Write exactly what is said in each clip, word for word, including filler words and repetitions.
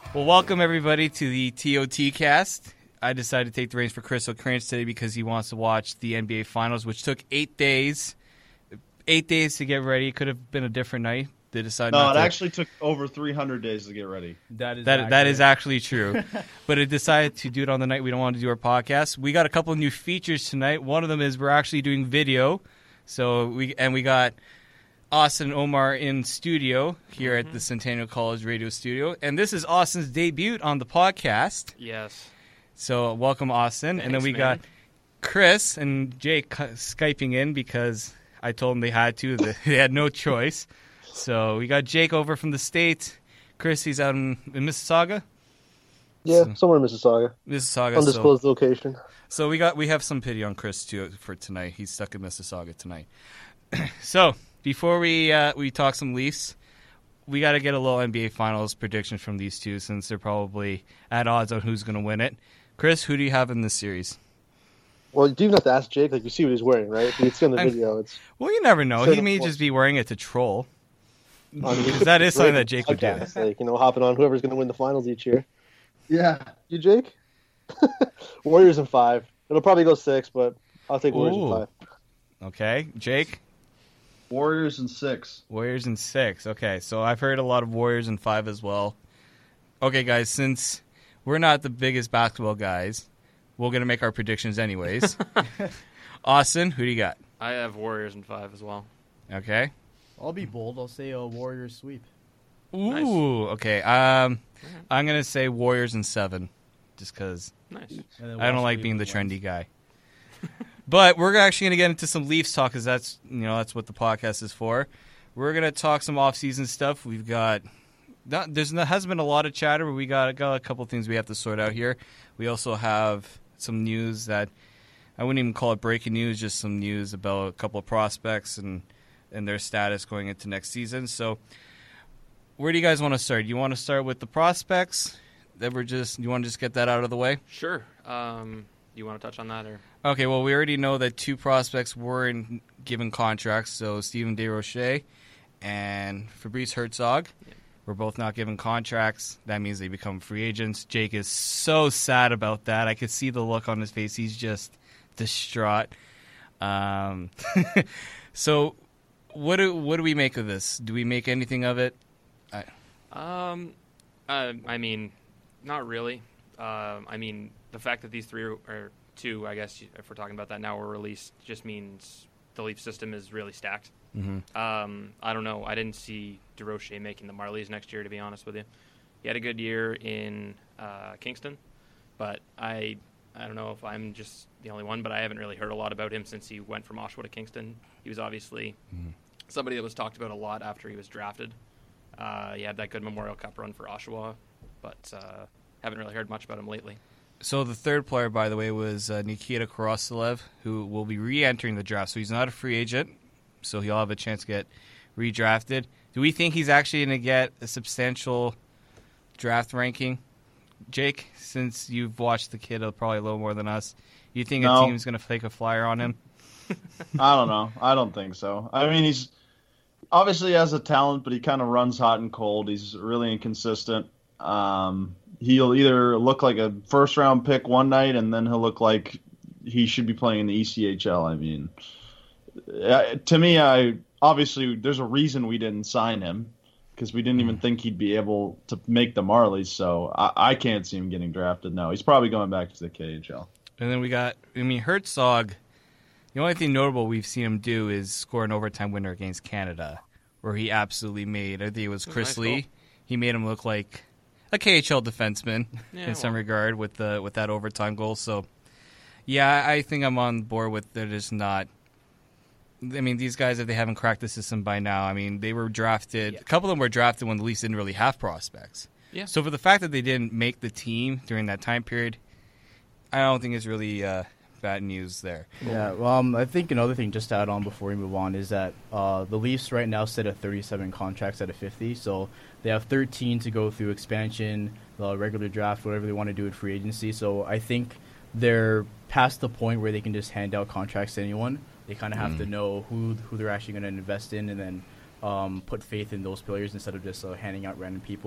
Well, welcome everybody to the T O T cast. I decided to take the reins for Chris O'Krantz today because he wants to watch the N B A Finals, which took eight days. Eight days to get ready. Could have been a different night. They decided no, not it to. actually took over three hundred days to get ready. That is that accurate. that is actually true. But it decided to do it on the night we don't want to do our podcast. We got a couple of new features tonight. One of them is we're actually doing video. So we and we got Austin and Omar in studio here mm-hmm. at the Centennial College Radio Studio. And this is Austin's debut on the podcast. Yes. So welcome, Austin. Thanks, and then we man. got Chris and Jake Skyping in because I told them they had to. They had no choice. So we got Jake over from the States. Chris, he's out in, in Mississauga. Yeah, so, somewhere in Mississauga. Mississauga. Undisclosed so, location. So we got we have some pity on Chris too for tonight. He's stuck in Mississauga tonight. So before we uh, we talk some Leafs, we got to get a little N B A Finals prediction from these two since they're probably at odds on who's going to win it. Chris, who do you have in this series? Well, you do even have to ask Jake. Like, you see what he's wearing, right? You can see on the I'm, video. It's well, you never know. sure He may well, just be wearing it to troll. I mean, that is something that Jake would do. Like, you know, hopping on whoever's going to win the finals each year. Yeah. You, Jake? Warriors in five. It'll probably go six, but I'll take Warriors Ooh. in five. Okay, Jake? Warriors in six. Warriors in six. Okay, so I've heard a lot of Warriors in five as well. Okay, guys, since we're not the biggest basketball guys, we're going to make our predictions anyways. Austin, who do you got? I have Warriors in five as well. Okay. I'll be bold. I'll say a Warriors sweep. Ooh, Nice. okay. Um, I'm going to say Warriors in seven, just because Nice. I don't like being the trendy guy. But we're actually going to get into some Leafs talk because that's, you know, that's what the podcast is for. We're going to talk some off-season stuff. We've got not, there's not, hasn't been a lot of chatter, but we got, got a couple things we have to sort out here. We also have some news that I wouldn't even call it breaking news, just some news about a couple of prospects and, and their status going into next season. So where do you guys want to start? You want to start with the prospects? That we're just you want to just get that out of the way? Sure. Um, you want to touch on that? or? Okay, well, we already know that two prospects were in given contracts, so Steven DeRoche and Fabrice Herzog Yeah. were both not given contracts. That means they become free agents. Jake is so sad about that. I could see the look on his face. He's just distraught. Um, so what do, what do we make of this? Do we make anything of it? I, Um, uh, I mean, not really. Um, I mean, the fact that these three are, or two, I guess, if we're talking about that now, were released, just means the Leaf system is really stacked. mm-hmm. Um, I don't know. I didn't see DeRoche making the Marlies next year, to be honest with you. He had a good year in uh, Kingston, but I I don't know if I'm just the only one, but I haven't really heard a lot about him since he went from Oshawa to Kingston. He was obviously Mhm. somebody that was talked about a lot after he was drafted. Uh, he had that good Memorial Cup run for Oshawa, but uh, haven't really heard much about him lately. So the third player, by the way, was uh, Nikita Koroselev, who will be re-entering the draft. So he's not a free agent, so he'll have a chance to get redrafted. Do we think he's actually going to get a substantial draft ranking? Jake, since you've watched the kid probably a little more than us, you think No. a team's going to fake a flyer on him? I don't know. I don't think so. I mean, he's obviously has a talent, but he kind of runs hot and cold. He's really inconsistent. Um, he'll either look like a first-round pick one night, and then he'll look like he should be playing in the E C H L. I mean, uh, to me, I obviously there's a reason we didn't sign him because we didn't even think he'd be able to make the Marlies. So I, I can't see him getting drafted. No, he's probably going back to the K H L. And then we got, I mean, Herzog, the only thing notable we've seen him do is score an overtime winner against Canada, where he absolutely made, I think it was Chris Nice Lee, goal. he made him look like a K H L defenseman Yeah, in some well. regard with the with that overtime goal. So, yeah, I think I'm on board with they're just not. I mean, these guys, if they haven't cracked the system by now, I mean, they were drafted. Yeah. A couple of them were drafted when the Leafs didn't really have prospects. Yeah. So for the fact that they didn't make the team during that time period, I don't think it's really uh, bad news there. Yeah, well, um, I think another thing just to add on before we move on is that uh, the Leafs right now sit at thirty-seven contracts out of fifty, so they have thirteen to go through expansion, the regular draft, whatever they want to do in free agency. So I think they're past the point where they can just hand out contracts to anyone. They kind of have Mm. to know who who they're actually going to invest in and then um, put faith in those players instead of just uh, handing out random people.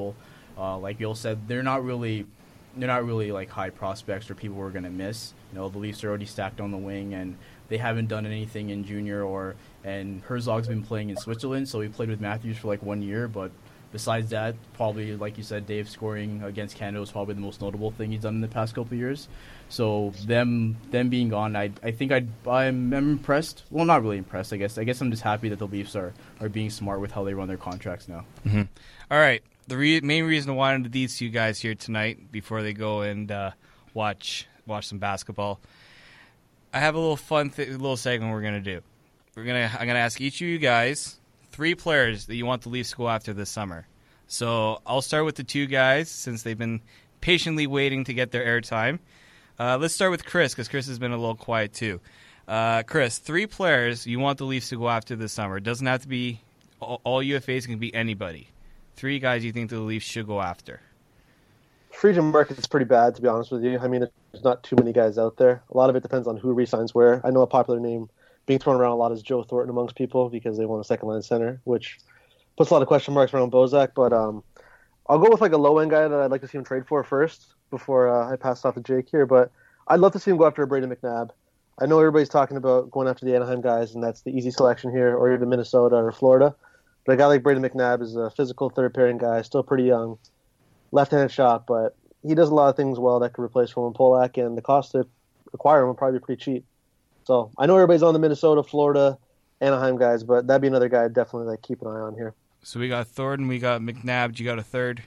uh, like Bill said, they're not really they're not really like high prospects or people we're gonna miss. You know, the Leafs are already stacked on the wing, and they haven't done anything in junior or and Herzog's been playing in Switzerland, so he played with Matthews for like one year, but besides that, probably, like you said, Dave, scoring against Canada was probably the most notable thing he's done in the past couple of years. So them them being gone, I I think I'd, I'm, I'm impressed. Well, not really impressed, I guess. I guess I'm just happy that the Leafs are, are being smart with how they run their contracts now. Mm-hmm. All right. The re- main reason I wanted these two guys here tonight before they go and uh, watch watch some basketball, I have a little fun th- little segment we're gonna do. We're gonna I'm gonna ask each of you guys three players that you want the Leafs to go after this summer. So I'll start with the two guys since they've been patiently waiting to get their airtime. Uh, let's start with Chris because Chris has been a little quiet too. Uh, Chris, three players you want the Leafs to go after this summer. It doesn't have to be all, all U F As, can be anybody. Three guys you think the Leafs should go after. Free agent market is pretty bad, to be honest with you. I mean, there's not too many guys out there. A lot of it depends on who re-signs where. I know a popular name being thrown around a lot is Joe Thornton amongst people because they want a second line center, which puts a lot of question marks around Bozak. But um, I'll go with like a low end guy that I'd like to see him trade for first before uh, I pass off to Jake here. But I'd love to see him go after Brayden McNabb. I know everybody's talking about going after the Anaheim guys, and that's the easy selection here, or either Minnesota or Florida. But a guy like Brayden McNabb is a physical third pairing guy, still pretty young, left-handed shot, but he does a lot of things well that could replace Roman Polak, and the cost to acquire him will probably be pretty cheap. So I know everybody's on the Minnesota, Florida, Anaheim guys, but that'd be another guy I'd definitely like keep an eye on here. So we got Thornton, we got McNabb. You got a third?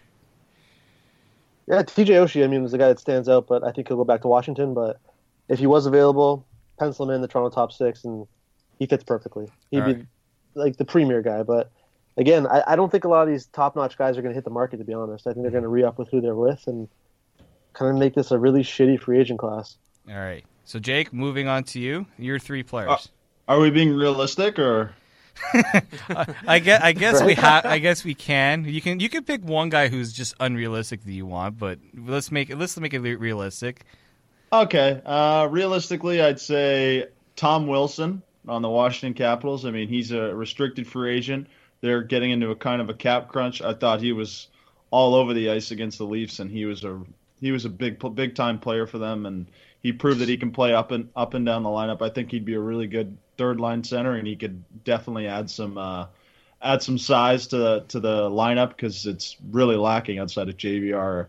Yeah, T J Oshie, I mean, is a guy that stands out, but I think he'll go back to Washington. But if he was available, pencil him in the Toronto top six, and he fits perfectly. He'd All be right. like the premier guy. But again, I, I don't think a lot of these top-notch guys are going to hit the market, to be honest. I think they're going to re-up with who they're with and kind of make this a really shitty free agent class. All right. So, Jake, moving on to you. Your three players. Uh, are we being realistic or? I guess I guess we have. I guess we can. You can you can pick one guy who's just unrealistic that you want, but let's make it let's make it realistic. Okay. Uh, realistically, I'd say Tom Wilson on the Washington Capitals. I mean, he's a restricted free agent. They're getting into a kind of a cap crunch. I thought he was all over the ice against the Leafs, and he was a he was a big big time player for them, and he proved that he can play up and up and down the lineup. I think he'd be a really good third line center, and he could definitely add some uh, add some size to the, to the lineup because it's really lacking outside of J V R.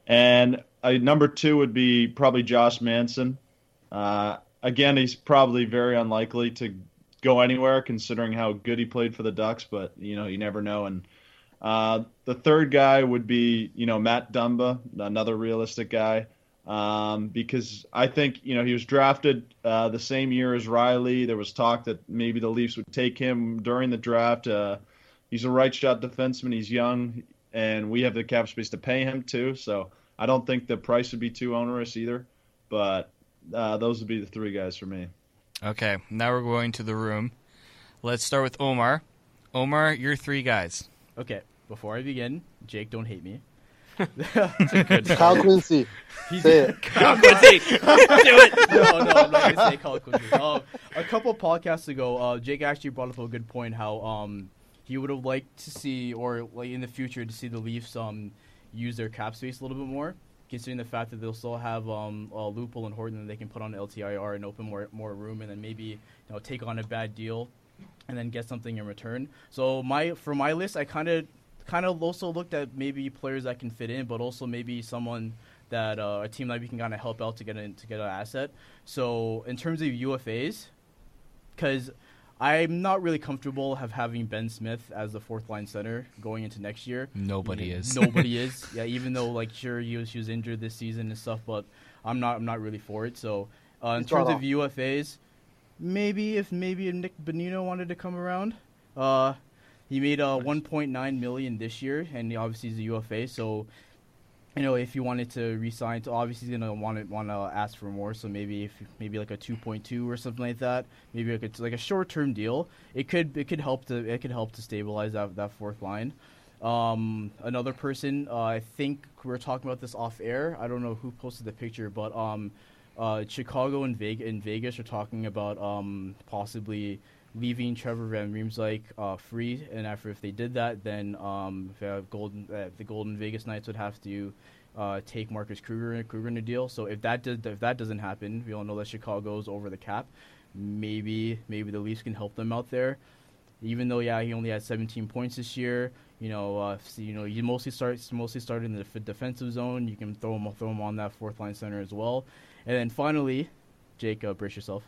And uh, number two would be probably Josh Manson. Uh, again, he's probably very unlikely to go anywhere considering how good he played for the Ducks, but you know you never know. And uh, the third guy would be you know Matt Dumba, another realistic guy. Um, because I think, you know, he was drafted uh, the same year as Riley. There was talk that maybe the Leafs would take him during the draft. Uh, he's a right shot defenseman. He's young, and we have the cap space to pay him too. So I don't think the price would be too onerous either. But uh, those would be the three guys for me. Okay, now we're going to the room. Let's start with Omar. Omar, your three guys. Okay, before I begin, Jake, don't hate me. That's a good Kyle Quincy. He's Say it. Kyle Quincy, do it. no, no, I'm not gonna say Kyle Quincy. Um, a couple of podcasts ago, uh, Jake actually brought up a good point. How um, he would have liked to see, or like in the future, to see the Leafs um use their cap space a little bit more, considering the fact that they'll still have um uh, Lupul and Horton that they can put on L T I R and open more more room, and then maybe you know take on a bad deal, and then get something in return. So my for my list, I kind of. kind of also looked at maybe players that can fit in, but also maybe someone that uh, a team that we can kind of help out to get in, to get an asset. So in terms of U F As, because I'm not really comfortable have having Ben Smith as the fourth line center going into next year. Nobody Yeah, is. Nobody is. Yeah, even though like sure he was, he was injured this season and stuff, but I'm not I'm not really for it. So uh, in He's terms not of U F As, maybe if maybe if Nick Bonino wanted to come around. Uh, He made uh, one point nine million dollars this year, and he obviously he's a U F A. So, you know, if you wanted to re-sign, to obviously he's gonna want to want to ask for more. So maybe if maybe like a two point two or something like that, maybe like a, like a short-term deal, it could it could help to it could help to stabilize that that fourth line. Um, another person, uh, I think we were talking about this off air. I don't know who posted the picture, but um, uh, Chicago and Vegas, in Vegas are talking about um, possibly leaving Trevor Van Riemsdyk uh, free, and after if they did that, then um, the Golden uh, the Golden Vegas Knights would have to uh, take Marcus Kruger Kruger in a deal. So if that did, if that doesn't happen, we all know that Chicago's over the cap. Maybe maybe the Leafs can help them out there. Even though yeah he only had seventeen points this year, you know uh, so, you know you mostly start mostly started in the def- defensive zone. You can throw him throw him on that fourth line center as well. And then finally, Jake, uh, brace yourself.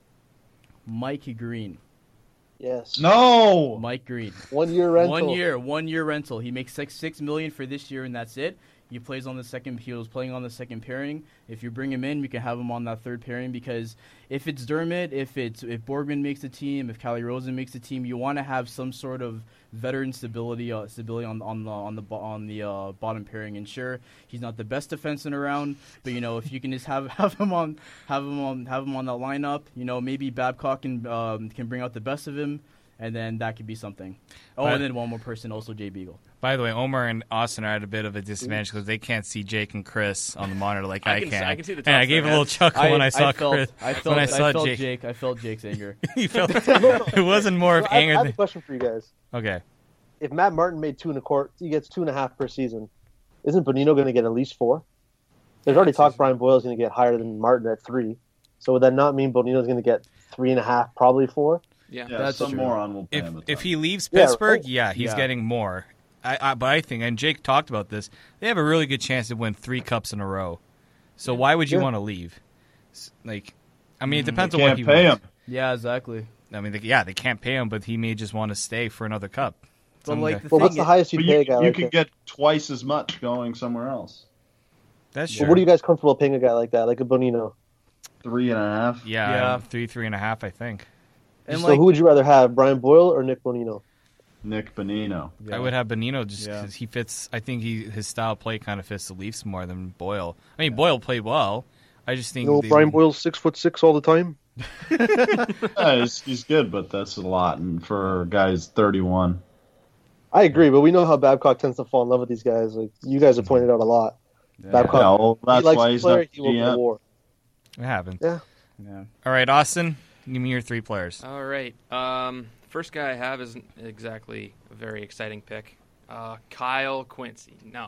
Mike Green. Yes. No. Mike Green. One year rental. One year, one year rental. He makes six six million for this year, and that's it. He plays on the second. He was playing on the second pairing. If you bring him in, we can have him on that third pairing because if it's Dermott, if it's if Borgman makes the team, if Calle Rosen makes the team, you want to have some sort of veteran stability, uh, stability on on the on the on the uh, bottom pairing. And sure, he's not the best defenseman around, but you know if you can just have have him on have him on have him on that lineup, you know maybe Babcock can um, can bring out the best of him. And then that could be something. Oh, But- and then one more person, also Jay Beagle. By the way, Omar and Austin are at a bit of a disadvantage because they can't see Jake and Chris on the monitor like I, I can s- can. I can see the And tops I of gave a their little heads. chuckle when I saw felt, Chris. I felt, when I saw felt Jake. Jake. I felt Jake's anger. You felt it wasn't more of I, I anger. have a Than, question for you guys. okay. If Matt Martin made two and a quarter, he gets two and a half per season. Isn't Bonino going to get at least four? There's already talk Brian Boyle's going to get higher than Martin at three. So would that not mean Bonino's going to get three and a half, probably four? Yeah. Yeah, That's some true. moron will pay If him a if ton. he leaves Yeah, Pittsburgh, right. yeah, he's Yeah. getting more. I, I but I think, and Jake talked about this, they have a really good chance to win three cups in a row. So why would you Yeah. want to leave? S- Like, I mean, it They depends on what can't he pay wants. him. Yeah, exactly. I mean, they, yeah, they can't pay him, but he may just want to stay for another cup. But Some like guy- the Well, thing what's the is- highest you But pay you, a guy you like could that? get twice as much going somewhere else. That's Well, true. what are you guys comfortable paying a guy like that, like a Bonino? Three and a half. yeah, Yeah. three, three and a half, I think. And so like, who would you rather have, Brian Boyle or Nick Bonino? Nick Bonino. yeah. I would have Bonino just Yeah. because he fits. I think he his style of play kind of fits the Leafs more than Boyle. I mean, Boyle played well. I just think You know, they- Brian Boyle's six foot six all the time. Yeah, he's, he's good, but that's a lot. And for guys thirty-one, I agree, but we know how Babcock tends to fall in love with these guys. Like you guys have pointed out a lot. Yeah. Babcock, yeah, well, he that's likes why the he's player, not he will G go to M. war. it happened. Yeah. Yeah. All right, Austin, give me your three players. All right. Um, first guy I have isn't exactly a very exciting pick. Uh, Kyle Quincy. No.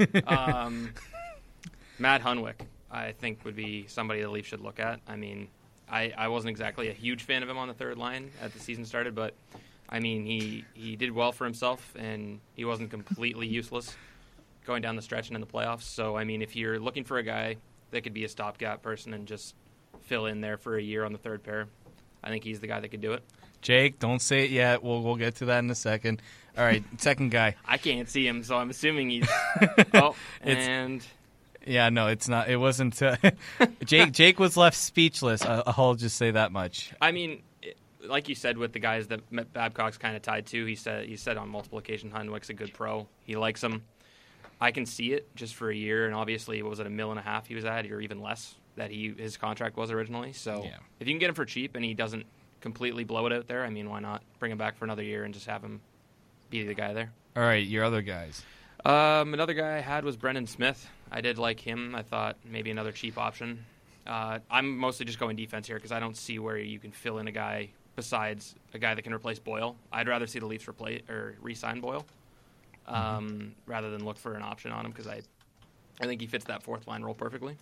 um, Matt Hunwick, I think, would be somebody the Leafs should look at. I mean, I, I wasn't exactly a huge fan of him on the third line at the season started, but, I mean, he, he did well for himself, and he wasn't completely useless going down the stretch and in the playoffs. So, I mean, if you're looking for a guy that could be a stopgap person and just fill in there for a year on the third pair, I think he's the guy that could do it. Jake, don't say it yet. We'll we'll get to that in a second. All right, second guy. I can't see him, so I'm assuming he's. Oh, It's- and Yeah, no, it's not. It wasn't. Uh, Jake Jake was left speechless. I, I'll just say that much. I mean, it- like you said, with the guys that Matt Babcock's kind of tied to, he said he said on multiple occasions Hunwick's a good pro. He likes him. I can see it just for a year, and obviously, what was it, a mil and a half he was at, or even less that he his contract was originally. So Yeah. if you can get him for cheap and he doesn't completely blow it out there, I mean, why not bring him back for another year and just have him be the guy there? All right, your other guys. Um, another guy I had was Brendan Smith. I did like him. I thought maybe another cheap option. Uh, I'm mostly just going defense here because I don't see where you can fill in a guy besides a guy that can replace Boyle. I'd rather see the Leafs replace or re-sign Boyle um, mm-hmm. rather than look for an option on him because I, I think he fits that fourth line role perfectly.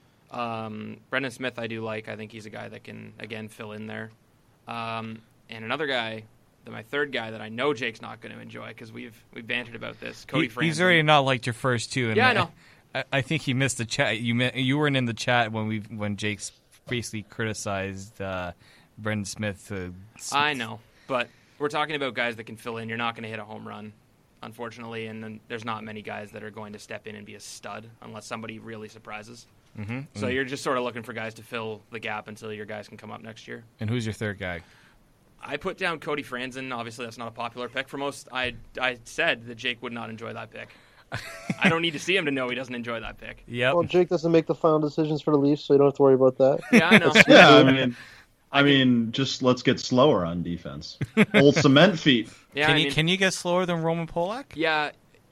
Um, Brendan Smith I do like. I think he's a guy that can again fill in there. Um, and another guy. My third guy that I know Jake's not going to enjoy because we've we've bantered about this. Cody He, Franzen. he's already not liked your first two. And Yeah, I know. I, I think he missed the chat. You mi- you weren't in the chat when we when Jake's basically criticized uh, Brendan Smith. Uh, I know, but we're talking about guys that can fill in. You're not going to hit a home run, unfortunately, and then there's not many guys that are going to step in and be a stud unless somebody really surprises. Mm-hmm. So you're just sort of looking for guys to fill the gap until your guys can come up next year. And who's your third guy? I put down Cody Franzen. Obviously, that's not a popular pick for most. I I said that Jake would not enjoy that pick. I don't need to see him to know he doesn't enjoy that pick. Yep. Well, Jake doesn't make the final decisions for the Leafs, so you don't have to worry about that. Yeah, I know. Yeah, I mean, I mean, just let's get slower on defense. Old cement feet. Yeah, can I you mean, can you get slower than Roman Polak? yeah,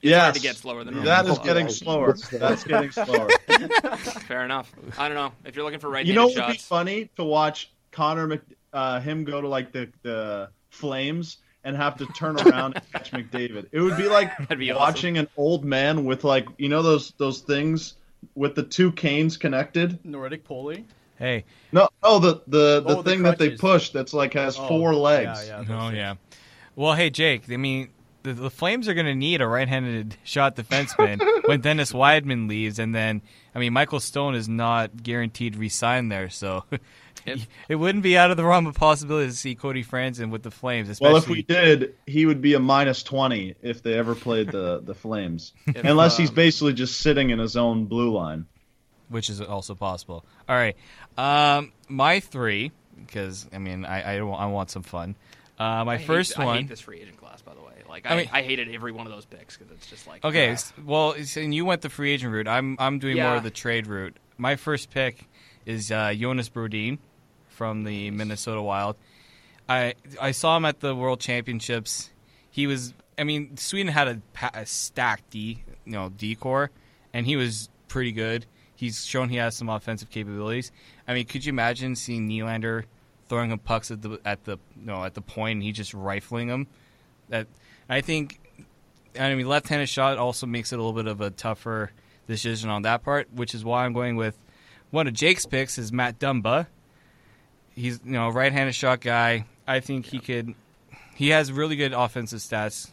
It's yes, hard to get slower than that normal. is getting slower. That's getting slower. Fair enough. I don't know if you're looking for right-handed You know what would be shots. funny to watch Connor Mc, uh, him go to like the the Flames and have to turn around and catch McDavid. It would be like That'd be watching an old man with like you know those those things with the two canes connected. Nordic pulley. Hey, No, oh the the, the Oh, the thing that they crutches. push that's like has Oh, four legs. Yeah, yeah. oh those yeah. Well, hey Jake. I mean, the, the Flames are going to need a right-handed shot defenseman when Dennis Wideman leaves, and then I mean, Michael Stone is not guaranteed re-sign there, so Yep. it wouldn't be out of the realm of possibility to see Cody Franzen with the Flames. Especially, Well, if we did, he would be a minus twenty if they ever played the the Flames, If, unless he's um, basically just sitting in his own blue line. which is also possible. All right, um, my three, because I mean, I I, don't, I want some fun. Uh, my I hate- first I one. hate this free agent class, by the way. Like, I I, mean- I hated every one of those picks because it's just like Okay, ah. s- well, s- and you went the free agent route. I'm I'm doing more Yeah. of the trade route. My first pick is uh, Jonas Brodin from the Minnesota Wild. I I saw him at the World Championships. He was, I mean, Sweden had a, pa- a stacked D, you know, D core, and he was pretty good. He's shown he has some offensive capabilities. I mean, could you imagine seeing Nylander throwing him pucks at the at the you know at the point and he just rifling them? That I think. I mean, left-handed shot also makes it a little bit of a tougher decision on that part, which is why I'm going with one of Jake's picks is Matt Dumba. He's you know right-handed shot guy. I think he could. He has really good offensive stats.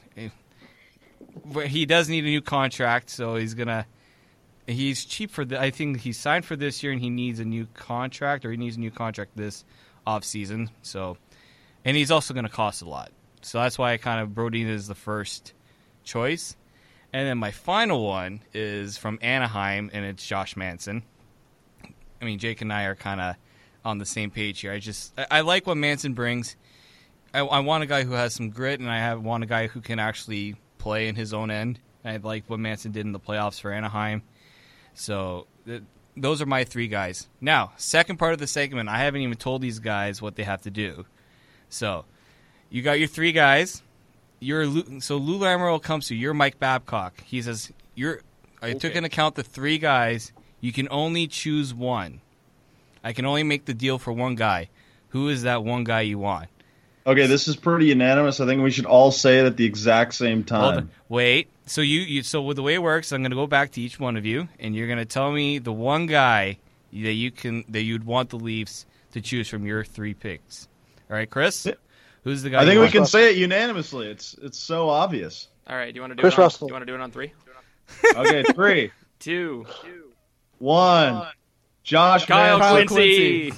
But he does need a new contract, so he's gonna. He's cheap for the. I think he signed for this year, and he needs a new contract, or he needs a new contract this off season. So, and he's also going to cost a lot. So that's why I kind of Brodin is the first choice. And then my final one is from Anaheim, and it's Josh Manson. I mean, Jake and I are kind of on the same page here. I just I, I like what Manson brings. I, I want a guy who has some grit, and I have want a guy who can actually play in his own end. I like what Manson did in the playoffs for Anaheim. So th- those are my three guys. Now, second part of the segment, I haven't even told these guys what they have to do. So you got your three guys. You're Lou, so Lou Lamoriello comes to you. You're Mike Babcock. He says you're. I took Okay. into account the three guys. You can only choose one. I can only make the deal for one guy. Who is that one guy you want? Okay, this is pretty unanimous. I think we should all say it at the exact same Hold time. on. Wait. So you, you so with the way it works, I'm going to go back to each one of you, and you're going to tell me the one guy that you can that you'd want the Leafs to choose from your three picks. All right, Chris. Yeah. Who's the guy? I you think we want? can say it unanimously. It's it's so obvious. All right, do you want to do Chris it on, Russell. You want to do it on three? Okay, three, Two. one. Josh Kyle Manson. Quincy.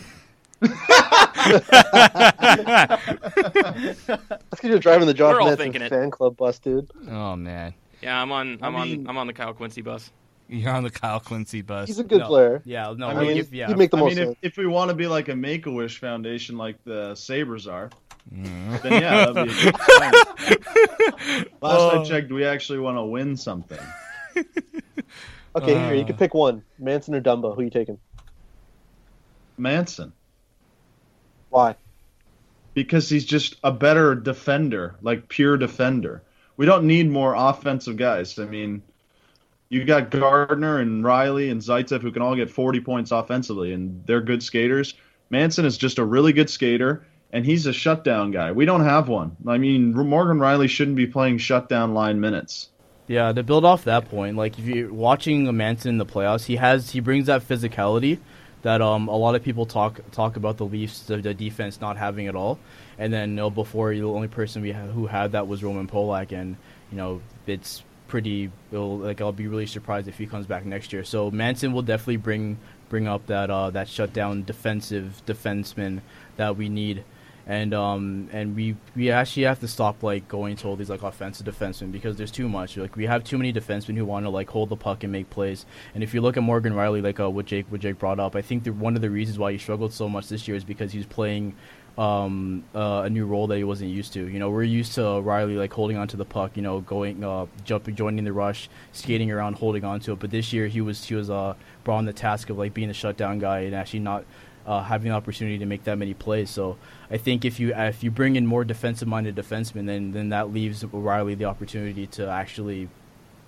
That's because you're driving the Josh We're all Manson thinking it. fan club bus, dude. Oh man, Yeah, I'm on. I'm I mean- on. I'm on the Kyle Quincy bus. you're on the Kyle Quincy bus. He's a good No. player. Yeah, no, I like mean, if, yeah. he'd make the I most mean, if, sense. if we want to be like a Make-A-Wish Foundation like the Sabres are, Mm. then yeah, that'd be a good plan. Last Oh. I checked, we actually want to win something. Okay, here you Uh. can pick one: Manson or Dumba. Who you taking? Manson. Why? Because he's just a better defender, like pure defender. We don't need more offensive guys. I mean, you got Gardner and Riley and Zaitsev who can all get forty points offensively, and they're good skaters. Manson is just a really good skater, and he's a shutdown guy. We don't have one. I mean, Morgan Riley shouldn't be playing shutdown line minutes. Yeah, to build off that point, like if you're watching a Manson in the playoffs, he has he brings that physicality that um a lot of people talk talk about the Leafs, the, the defense not having it all. And then you know, before the only person we ha- who had that was Roman Polak, and you know it's pretty it'll, like I'll be really surprised if he comes back next year. So Manson will definitely bring bring up that uh that shutdown defensive defenseman that we need. And um and we we actually have to stop like going to all these like offensive defensemen because there's too much. Like we have too many defensemen who want to like hold the puck and make plays. And if you look at Morgan Riley, like uh, what Jake what Jake brought up, I think that one of the reasons why he struggled so much this year is because he was playing um uh, a new role that he wasn't used to. You know, we're used to Riley like holding onto the puck, you know, going uh jumping, joining the rush, skating around, holding onto it. But this year he was he was uh brought on the task of like being a shutdown guy and actually not. Uh, having the opportunity to make that many plays, so I think if you if you bring in more defensive-minded defensemen, then then that leaves Riley the opportunity to actually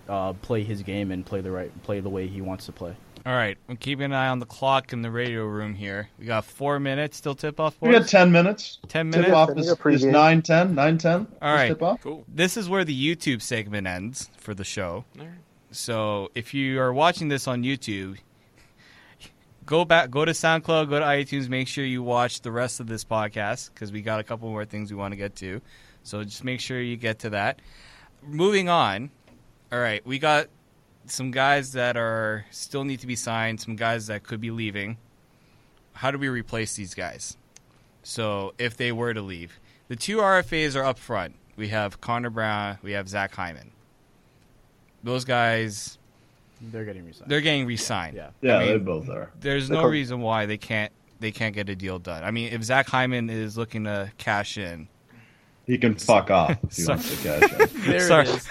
uh, play his game and play the right play the way he wants to play. All right, I'm keeping an eye on the clock in the radio room here. We got four minutes till tip-off, boys? We got ten minutes. ten Tip minutes? off Then is, you got pregame. is nine ten, nine ten. All right. Tip off. Cool. This is where the YouTube segment ends for the show. All right. So if you are watching this on YouTube, go back, go to SoundCloud, go to iTunes. Make sure you watch the rest of this podcast because we got a couple more things we want to get to. So just make sure you get to that. Moving on. All right, we got some guys that are still need to be signed. Some guys that could be leaving. How do we replace these guys? So if they were to leave, the two R F As are up front. We have Connor Brown. We have Zach Hyman. Those guys, They're getting resigned. they're getting re-signed. Yeah. Yeah, I mean, they both are. There's They're no cool. reason why they can't they can't get a deal done. I mean, if Zach Hyman is looking to cash in, He can fuck off if he Sorry. wants to cash in. There Sorry. it is.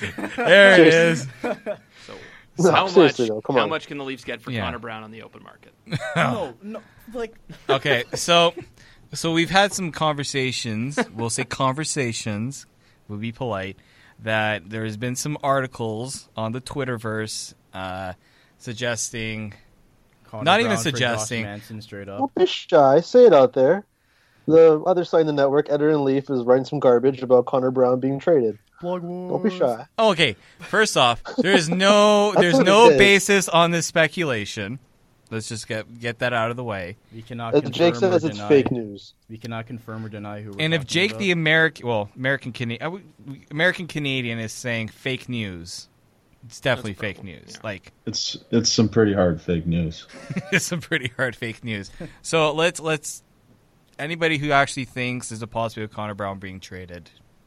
there it is. So, No, how much? seriously, though, come how on. much can the Leafs get for Yeah. Connor Brown on the open market? no, no, like Okay, so so we've had some conversations. We'll say conversations. We'll be polite. That there has been some articles on the Twitterverse uh, suggesting. Connor Not even Brown for Josh suggesting. Manson straight up. Don't be shy. Say it out there. The other side of the network, Editor and Leaf, is writing some garbage about Connor Brown being traded. Don't be shy. Okay, first off, there is no That's there's what no it is. basis on this speculation. Let's just get get that out of the way. We cannot As confirm Jake or says, it's deny. fake news. We cannot confirm or deny who. We're And if talking Jake about. the American, well, American Canadian, American Canadian is saying fake news, it's definitely That's fake probably- news. yeah. Like It's it's some pretty hard fake news. it's some pretty hard fake news. So let's let's anybody who actually thinks there's a possibility of Connor Brown being traded,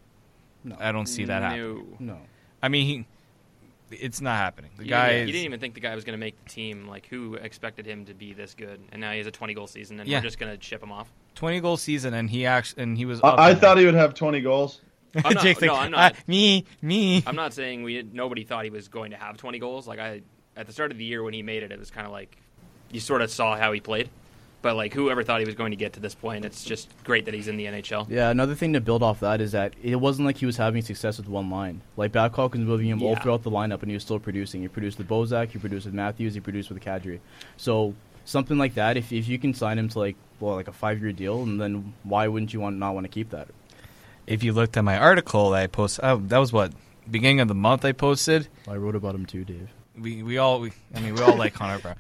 No. I don't see that happening. No. no. I mean, he, it's not happening. The You guy didn't, is you didn't even think the guy was going to make the team. Like, who expected him to be this good? And now he has a twenty-goal season, and Yeah. we're just going to ship him off. twenty goal season, and he actually and he was. up I, I in thought he would have twenty goals. I'm not- Jake's like, no, I'm not. "Ah, me, me. I'm not saying we nobody thought he was going to have twenty goals. Like I, at the start of the year when he made it, it was kind of like you sort of saw how he played. But like whoever thought he was going to get to this point, it's just great that he's in the N H L. Yeah, another thing to build off that is that it wasn't like he was having success with one line. Like Babcock was moving him all Yeah. throughout the lineup, and he was still producing. He produced with Bozak, he produced with Matthews, he produced with Kadri. So something like that, if if you can sign him to like well like a five year deal, and then why wouldn't you want not want to keep that? If you looked at my article that I posted, oh, that was what beginning of the month I posted. I wrote about him too, Dave. We we all we, I mean we all like Connor Brown.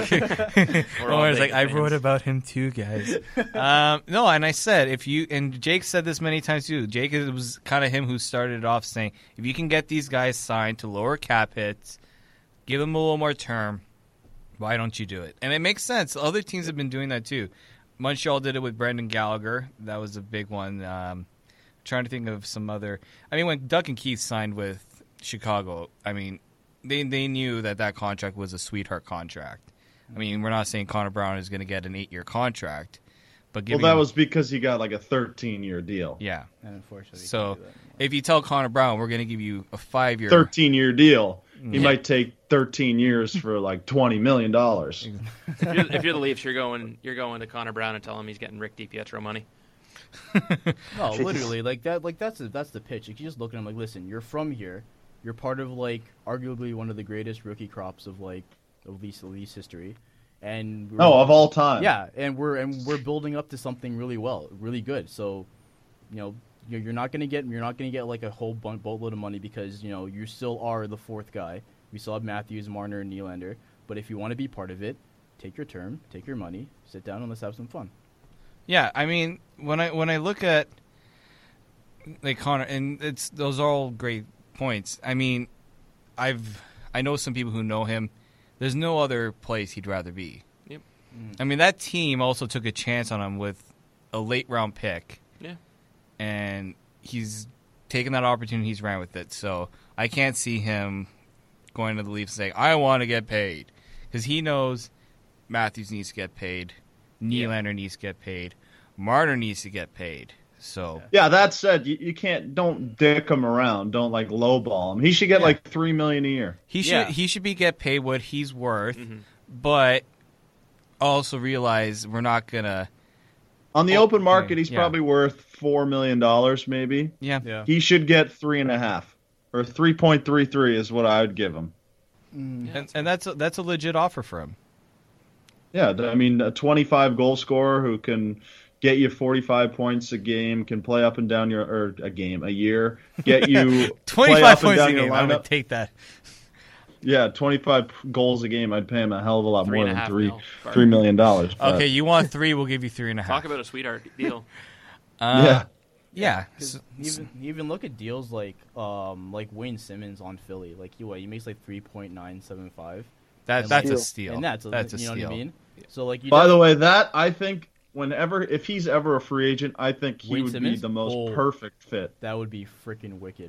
We're all Owen's big like I fans. wrote about him too, guys. um, no, and I said if you and Jake said this many times too. Jake it was kind of him who started it off saying if you can get these guys signed to lower cap hits, give them a little more term, why don't you do it? And it makes sense. Other teams have been doing that too. Montreal did it with Brendan Gallagher. That was a big one. Um, trying to think of some other. I mean, when Duncan Keith signed with Chicago, I mean. They they knew that that contract was a sweetheart contract. I mean, we're not saying Connor Brown is going to get an eight-year contract, but Well, giving that him- was because he got like a thirteen-year deal. yeah. And unfortunately, you So can't do that anymore. if you tell Connor Brown we're going to give you a five-year, thirteen-year deal. He Yeah. might take thirteen years for like twenty million dollars. If you're, if you're the Leafs, you're going you're going to Connor Brown and tell him he's getting Rick DiPietro money. No, literally, like that. Like that's the, that's the pitch. Like, you just look at him like, listen, you're from here. You're part of like arguably one of the greatest rookie crops of like of Leafs Leafs history, and we're, Oh, of all time. yeah, and we're and we're building up to something really well, really good. So, you know, you're, you're not gonna get you're not gonna get like a whole bun- boatload of money because you know you still are the fourth guy. We still have Matthews, Marner, and Nylander. But if you want to be part of it, take your term, take your money, sit down, and let's have some fun. Yeah, I mean, when I when I look at like Connor, and it's those are all great points. I mean, I've I know some people who know him. There's no other place he'd rather be. Yep. I mean, that team also took a chance on him with a late round pick. Yeah. And he's taken that opportunity. He's ran with it. So I can't see him going to the Leafs saying, "I want to get paid," because he knows Matthews needs to get paid, Nylander needs to get paid, Marner needs to get paid. So Yeah, that said, you, you can't don't dick him around. Don't like lowball him. He should get Yeah. like three million a year. he should Yeah. he should be get paid what he's worth, Mhm. but also realize we're not gonna. On the Oh, open market, okay, he's yeah. probably worth four million dollars, maybe. Yeah, Yeah. He should get three and a half. or three point three three is what I would give him. Mm. and, and that's a, that's a legit offer for him. Yeah, I mean, a twenty-five goal scorer who can get you forty-five points a game, can play up and down your or a game a year, get you play twenty-five up and points down a your game. I'm gonna lineup. take that. Yeah, twenty-five goals a game. I'd pay him a hell of a lot Three more and a than half three mil. three million dollars. but- Okay, you want three? We'll give you three and a half. Talk about a sweetheart deal. Uh, yeah. yeah. 'Cause So- even you even look at deals like um like Wayne Simmons on Philly, like he what he makes like three point nine seven five, that and that's a steal. steal. and that's a, that's a you know steal. what I mean. So like you By don't- the way, that I think whenever if he's ever a free agent, I think he Wayne would be Simmons? the most Oh. perfect fit. that would be freaking wicked.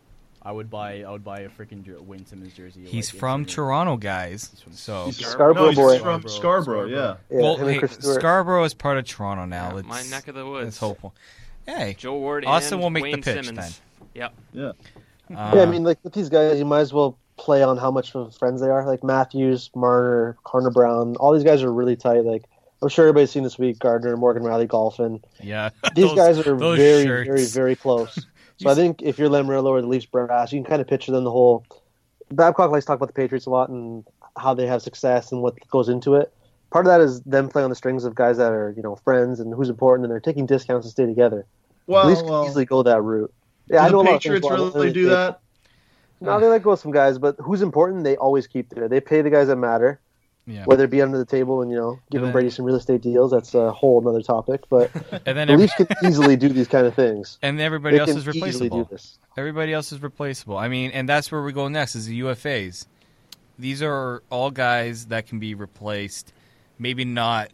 I would buy I would buy a freaking jer- Wayne Simmons jersey. He's like, from instantly. Toronto, guys. He's from- So He's Scarborough no, he's boy. from Scarborough. Scarborough, yeah. Yeah, well, him and hey, Chris Stewart. Scarborough is part of Toronto now. Yeah, Let's, my neck of the Let's woods. hope. Hey, Joe Ward Austin and will make Wayne the pitch Simmons. Yep. Yeah. uh, Yeah, I mean, like with these guys, you might as well play on how much of friends they are. Like Matthews, Marner, Connor Brown, all these guys are really tight. Like I'm sure everybody's seen this week, Gardner, Morgan Riley golfing. yeah. These Those- guys are those very, shirts. very, very close. So I think if you're Lamoriello or the Leafs brass, you can kind of picture them the whole. Babcock likes to talk about the Patriots a lot and how they have success and what goes into it. Part of that is them playing on the strings of guys that are, you know, friends and who's important, and they're taking discounts to stay together. Well, Leafs can well, easily go that route. Yeah, do I know a the lot of Patriots things about really it. do They- that? No, they let go of some guys, but who's important, they always keep there. They pay the guys that matter, Yeah. whether it be under the table and, you know, giving then- Brady some real estate deals. That's a whole other topic. But And then the every, Leafs can easily do these kind of things. and everybody They else can is easily do replaceable. this. Everybody else is replaceable. I mean, and that's where we go next is the U F As. These are all guys that can be replaced. Maybe not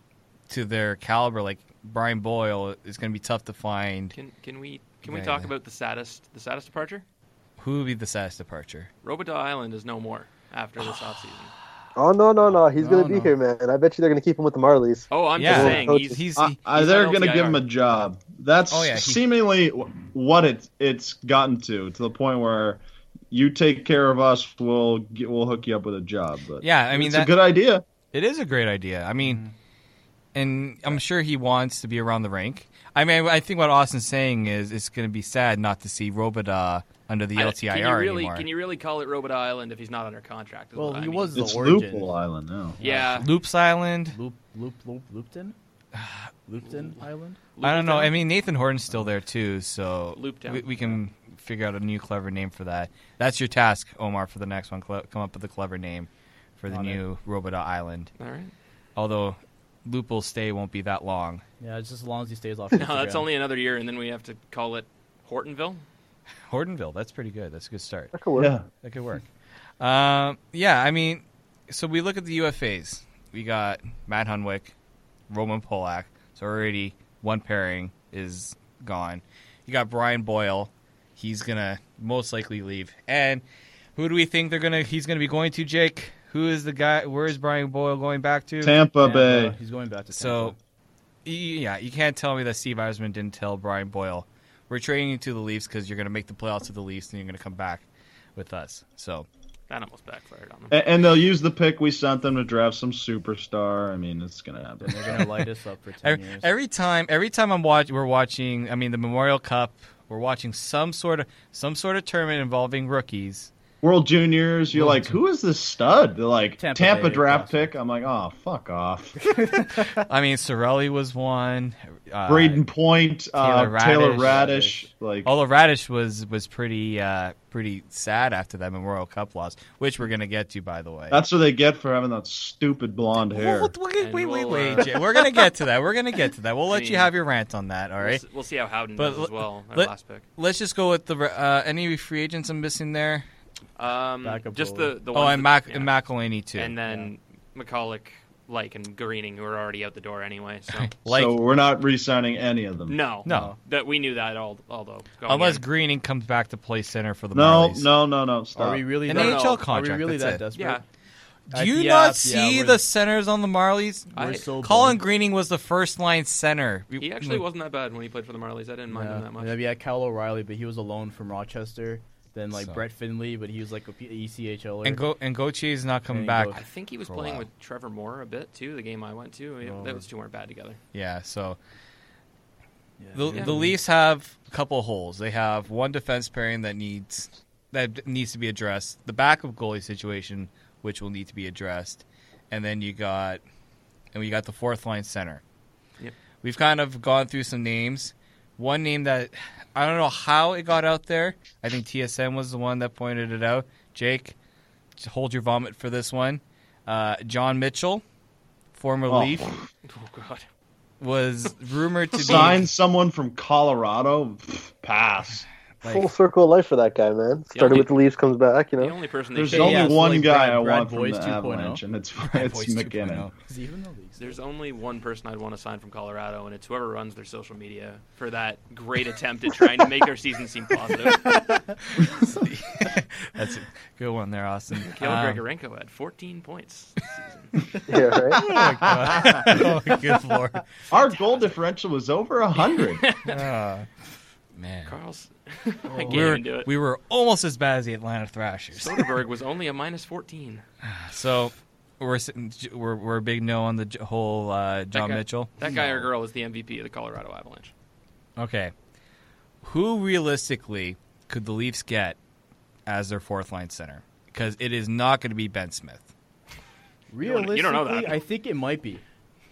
to their caliber. Like Brian Boyle is going to be tough to find. Can can we can we Yeah, talk yeah. about the saddest the saddest departure? Who would be the saddest departure? Robidoux Island is no more after this offseason. Oh, no, no, no. He's No, going to be no. here, man. I bet you they're going to keep him with the Marlies. Oh, I'm Yeah. just saying Well, he's, He's, Uh, he- uh, he's they're on going to L T I R. give him a job. That's Oh, yeah, he- seemingly what it it's gotten to, to the point where you take care of us, we'll get, we'll hook you up with a job. But yeah. I mean, it's that, a good idea. it is a great idea. I mean, and I'm sure he wants to be around the rink. I mean, I think what Austin's saying is it's going to be sad not to see Robidoux under the I- L T I R can you really anymore. can you really call it Robidoux Island if he's not under contract? is Well, what I he mean. was the It's origin. Loophole Island now. Yeah. Loops Island. Loop, loop, loop, Loopton? Loopton Island? I don't know. Looptown? I mean, Nathan Horton's still there too, so Looptown. we, we can figure out a new clever name for that. That's your task, Omar, for the next one. Cle- come up with a clever name for the On it. new Robidoux Island. All right. Although Loop will stay won't be that long. Yeah, it's just as long as he stays off No, Instagram. that's only another year, and then we have to call it Hortonville. Hortonville, that's pretty good. That's a good start. That could work. Yeah. That could work. um, yeah, I mean, so we look at the U F As. We got Matt Hunwick, Roman Polak. So already one pairing is gone. You got Brian Boyle. He's gonna most likely leave. And who do we think they're gonna? He's gonna be going to, Jake. Who is the guy? Where is Brian Boyle going back to? Tampa Tampa. Bay. He's going back to Tampa. So, y- yeah, you can't tell me that Steve Eisman didn't tell Brian Boyle, we're trading you to the Leafs because you're going to make the playoffs with the Leafs and you're going to come back with us. So, That almost backfired on them. And, and they'll use the pick we sent them to draft some superstar. I mean, it's gonna happen. they're going to light us up for ten every, years. every time, every time I'm watch, we're watching. I mean, the Memorial Cup. We're watching some sort of some sort of tournament involving rookies. World Juniors, you're World like, who is this stud? They're like, Tampa Tampa, Bay draft prospect. pick. I'm like, oh, fuck off. I mean, Sorelli was one. Uh, Braden Point, uh, Taylor Taylor Radish. Radish. Like, Although Radish was was pretty uh, pretty sad after that Memorial Cup loss, which we're gonna get to, by the way. that's what they get for having that stupid blonde hair. Well, wait, And wait, wait, we'll, wait, uh, Jay. We're gonna get to that. We're gonna get to that. We'll let I you mean, have your rant on that. All We'll, right. s- we'll see how Howden But does let- as well. Our let- last pick. Let's just go with the uh, any free agents I'm missing there. Um, Backup just goalie. the the Oh, ones and that- Mac yeah. and McElhaney too. and then McCulloch, like, and Greening, who are already out the door anyway. So like so we're not re-signing any of them. no, No. that we knew that all. Although going unless in. Greening comes back to play center for the No, Marlies. no, no, no. Stop. Are we really An that, A H L Are contract. we really that's that it. desperate? yeah, Do you Uh, yeah, not yeah, see we're- the centers on the Marlies? I- We're so Colin bummed. Greening was the first line center. he actually wasn't that bad when he played for the Marlies. I didn't mind Yeah. him that much. Yeah, we had Kyle O'Reilly, but he was alone from Rochester. Then like So- Brett Finley, but he was like a P- E C H L. And Go and Gauthier is not coming And back. Gauthier. I think he was For a playing while. with Trevor Moore a bit too. The game I went to, Oh. those two weren't bad together. Yeah, so Yeah, the yeah. the Leafs have a couple holes. They have one defense pairing that needs that needs to be addressed. The backup goalie situation, which will need to be addressed, and then you got, and we got the fourth line center. Yep. We've kind of gone through some names. One name that I don't know how it got out there. I think T S N was the one that pointed it out. Jake, hold your vomit for this one. Uh, John Mitchell, former Oh. Leaf, Oh God. was rumored to be Sign someone from Colorado? Pff, pass. like, Full circle of life for that guy, man. Started only- with the Leafs, comes back, you The know. only person they There's should, only yeah, so one like guy Brad- I Brad want from Boyce the two point oh. Avalanche, and it's Brad it's Boyce two point McKinnon. oh. Is he even in the league? there's only one person I'd want to sign from Colorado, and it's whoever runs their social media for that great attempt at trying to make their season seem positive. That's a good one there, Austin. Kale Um, Grigorenko had fourteen points this season. Yeah, right? Oh, my God. Oh, good Lord. Our goal differential was over a hundred. Ah, man. Carl's, I can't We were, even do it. we were almost as bad as the Atlanta Thrashers. Soderberg was only a minus fourteen. So we're sitting- we're we're a big no on the j- whole uh, John guy- Mitchell. That guy or girl is the M V P of the Colorado Avalanche. Okay, who realistically could the Leafs get as their fourth line center? Because it is not going to be Ben Smith. don't- Realistically, you don't know that. I think it might be.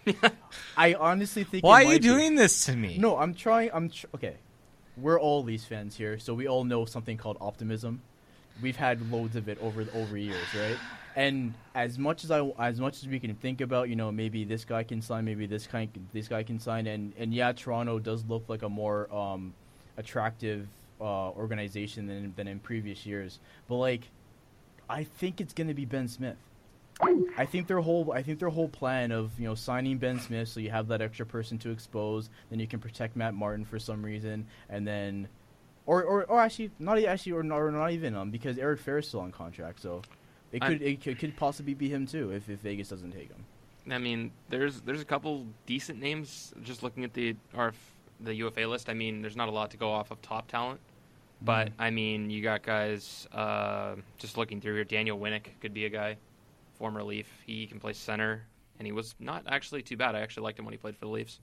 I honestly think. Why it are you might be. doing this to me? No, I'm trying. I'm tr- okay. We're all Leafs fans here, so we all know something called optimism. We've had loads of it over over years, right? And as much as I, as much as we can think about, you know, maybe this guy can sign, maybe this guy, this guy can sign, and and yeah, Toronto does look like a more um, attractive uh, organization than than in previous years. But like, I think it's gonna be Ben Smith. I think their whole I think their whole plan of, you know, signing Ben Smith so you have that extra person to expose, then you can protect Matt Martin for some reason, and then, or or, or actually not e- actually or not, or not even um because Eric Ferris is still on contract, so it I- could it could, could possibly be him too if, if Vegas doesn't take him. I mean, there's there's a couple decent names. Just looking at the R F, the U F A list, I mean, there's not a lot to go off of top talent. But I mean, you got guys. Uh, just looking through here, Daniel Winnick could be a guy, former Leaf. He can play center, and he was not actually too bad. I actually liked him when he played for the Leafs.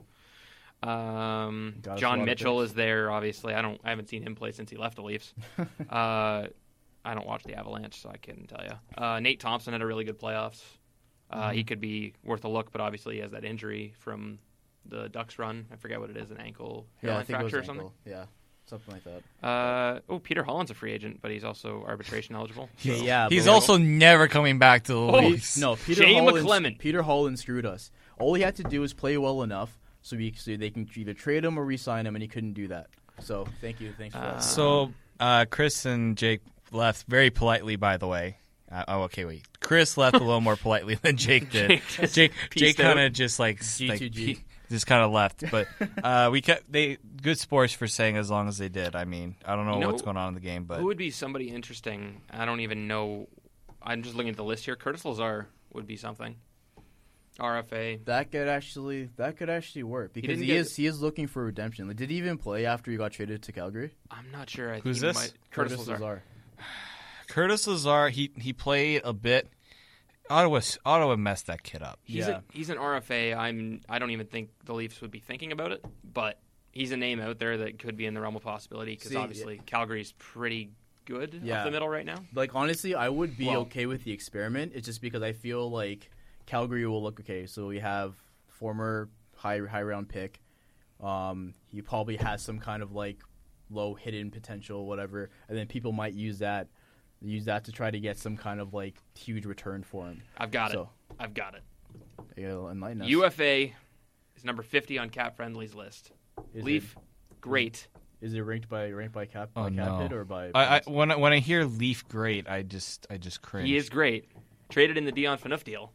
Um, Got us a John lot of Mitchell picks. is there. Obviously, I don't. I haven't seen him play since he left the Leafs. uh, I don't watch the Avalanche, so I couldn't tell you. Uh, Nate Thompson had a really good playoffs. Uh, He could be worth a look, but obviously he has that injury from the Ducks run. I forget what it is, an ankle Yeah, I hairline think it was fracture or something. ankle. Yeah, something like that. Uh, oh, Peter Holland's a free agent, but he's also arbitration eligible. Yeah, so- yeah. He's but- also never coming back to the Oh, Leafs. No, Peter Jay Holland, McClement. Peter Holland screwed us. All he had to do was play well enough so, we, so they can either trade him or re-sign him, and he couldn't do that. So thank you, thanks for Uh, that. So uh, Chris and Jake left very politely, by the way. Uh, oh, okay, wait. Chris left a little more politely than Jake did. Jake just Jake, peaced Jake kind out. of just like, G like two G. he just kind of left. But uh, we kept they good sports for saying as long as they did. I mean, I don't know, You know, what's going on in the game, but Who would be somebody interesting? I don't even know. I'm just looking at the list here. Curtis Lazar would be something. R F A. That could actually that could actually work because didn't he, get- is he is looking for redemption. Like, did he even play after he got traded to Calgary? I'm not sure. I think Who's he this? Might, Curtis, Lazar. Curtis Lazar, he he played a bit. Ottawa Ottawa messed that kid up. He's Yeah. a, he's an R F A. I'm. I don't even think the Leafs would be thinking about it, but he's a name out there that could be in the realm of possibility because See, obviously Calgary's pretty good Yeah. up the middle right now. Like, honestly, I would be Well- okay with the experiment. It's just because I feel like Calgary will look okay. So we have former high high round pick. Um, he probably has some kind of like low hidden potential, whatever, and then people might use that use that to try to get some kind of like huge return for him. I've got So- it. I've got it. It'll enlighten us. U F A is number fifty on Cap Friendly's list. Is Leaf, great. It, is it ranked by ranked by cap Oh, by cap no. hit or by? I, I when I, when I hear Leaf great, I just I just cringe. He is great. Traded in the Dion Phaneuf deal.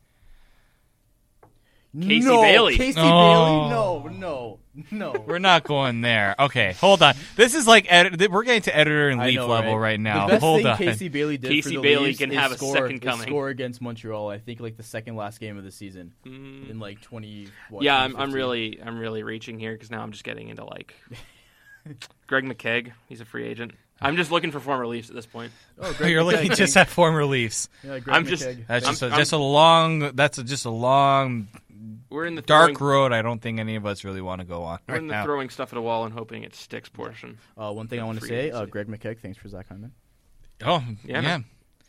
Casey no, Bailey. Casey Oh. Bailey. No, no, no. We're not going there. Okay, hold on. This is like edit- we're getting to editor and I Leaf know, level right, now. The best Hold thing on. Casey Bailey did Casey for the Bailey Leafs can is have a score, second is coming. score against Montreal. I think like the second last game of the season Mm. in like twenty. What, Yeah, I'm, I'm twenty fifteen. really I'm really reaching here because now I'm just getting into like Greg McKegg. He's a free agent. I'm just looking for former Leafs at this point. Oh, Greg You're looking McKegg. just at former Leafs. Yeah, Greg I'm just- McKegg. That's I'm- just a, I'm- just a long. That's a, just a long We're in the dark throwing, road. I don't think any of us really want to go on We're right in the now. throwing stuff at a wall and hoping it sticks portion. Uh, one thing I want to Free say, agency. uh, Greg McKegg, thanks for Zach Hyman. Oh, Yeah, yeah. man.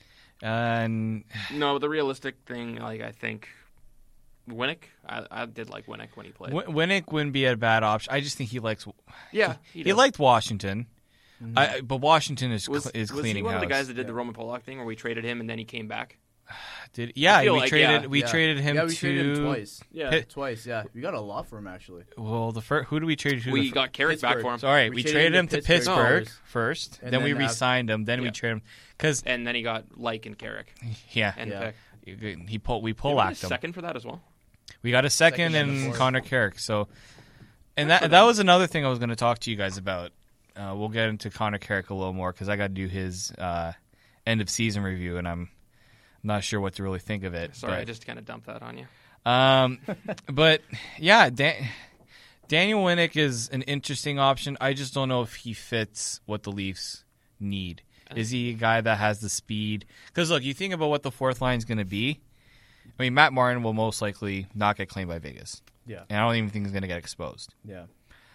And No, the realistic thing, like I think, Winnick. I, I did like Winnick when he played. w- Winnick wouldn't be a bad option. I just think he likes. yeah, He, did. liked Washington, Mm-hmm. I, but Washington is Was, cl- is was cleaning he one house. of the guys that did Yeah. the Roman Polak thing, where we traded him and then he came back? Did yeah? I feel We like, traded yeah. we Yeah. traded him yeah, we to traded him twice. Yeah, Pitt- Twice, yeah. We got a lot for him, actually. Well, the first who do we trade? Who we the fir- got Carrick back Pittsburgh. for him, Sorry, we, We traded him to Pittsburgh Pittsburgh first. first, And then, we then Av- re-signed him, then we Yeah. traded him because and then he got Like and Carrick yeah, and Yeah. Pick. he pulled we Did we get a pull-lacked him. second for that as well. We got a second, Second and and a fourth. Connor Carrick. So, and Good for that that them. was another thing I was going to talk to you guys about. Uh, we'll get into Connor Carrick a little more because I got to do his uh, end of season review, and I'm not sure what to really think of it. Sorry, but, I just kind of dumped that on you. Um, but yeah, Dan- Daniel Winnick is an interesting option. I just don't know if he fits what the Leafs need. Is he a guy that has the speed? Because look, you think about what the fourth line is going to be. I mean, Matt Martin will most likely not get claimed by Vegas, Yeah, and I don't even think he's going to get exposed. yeah.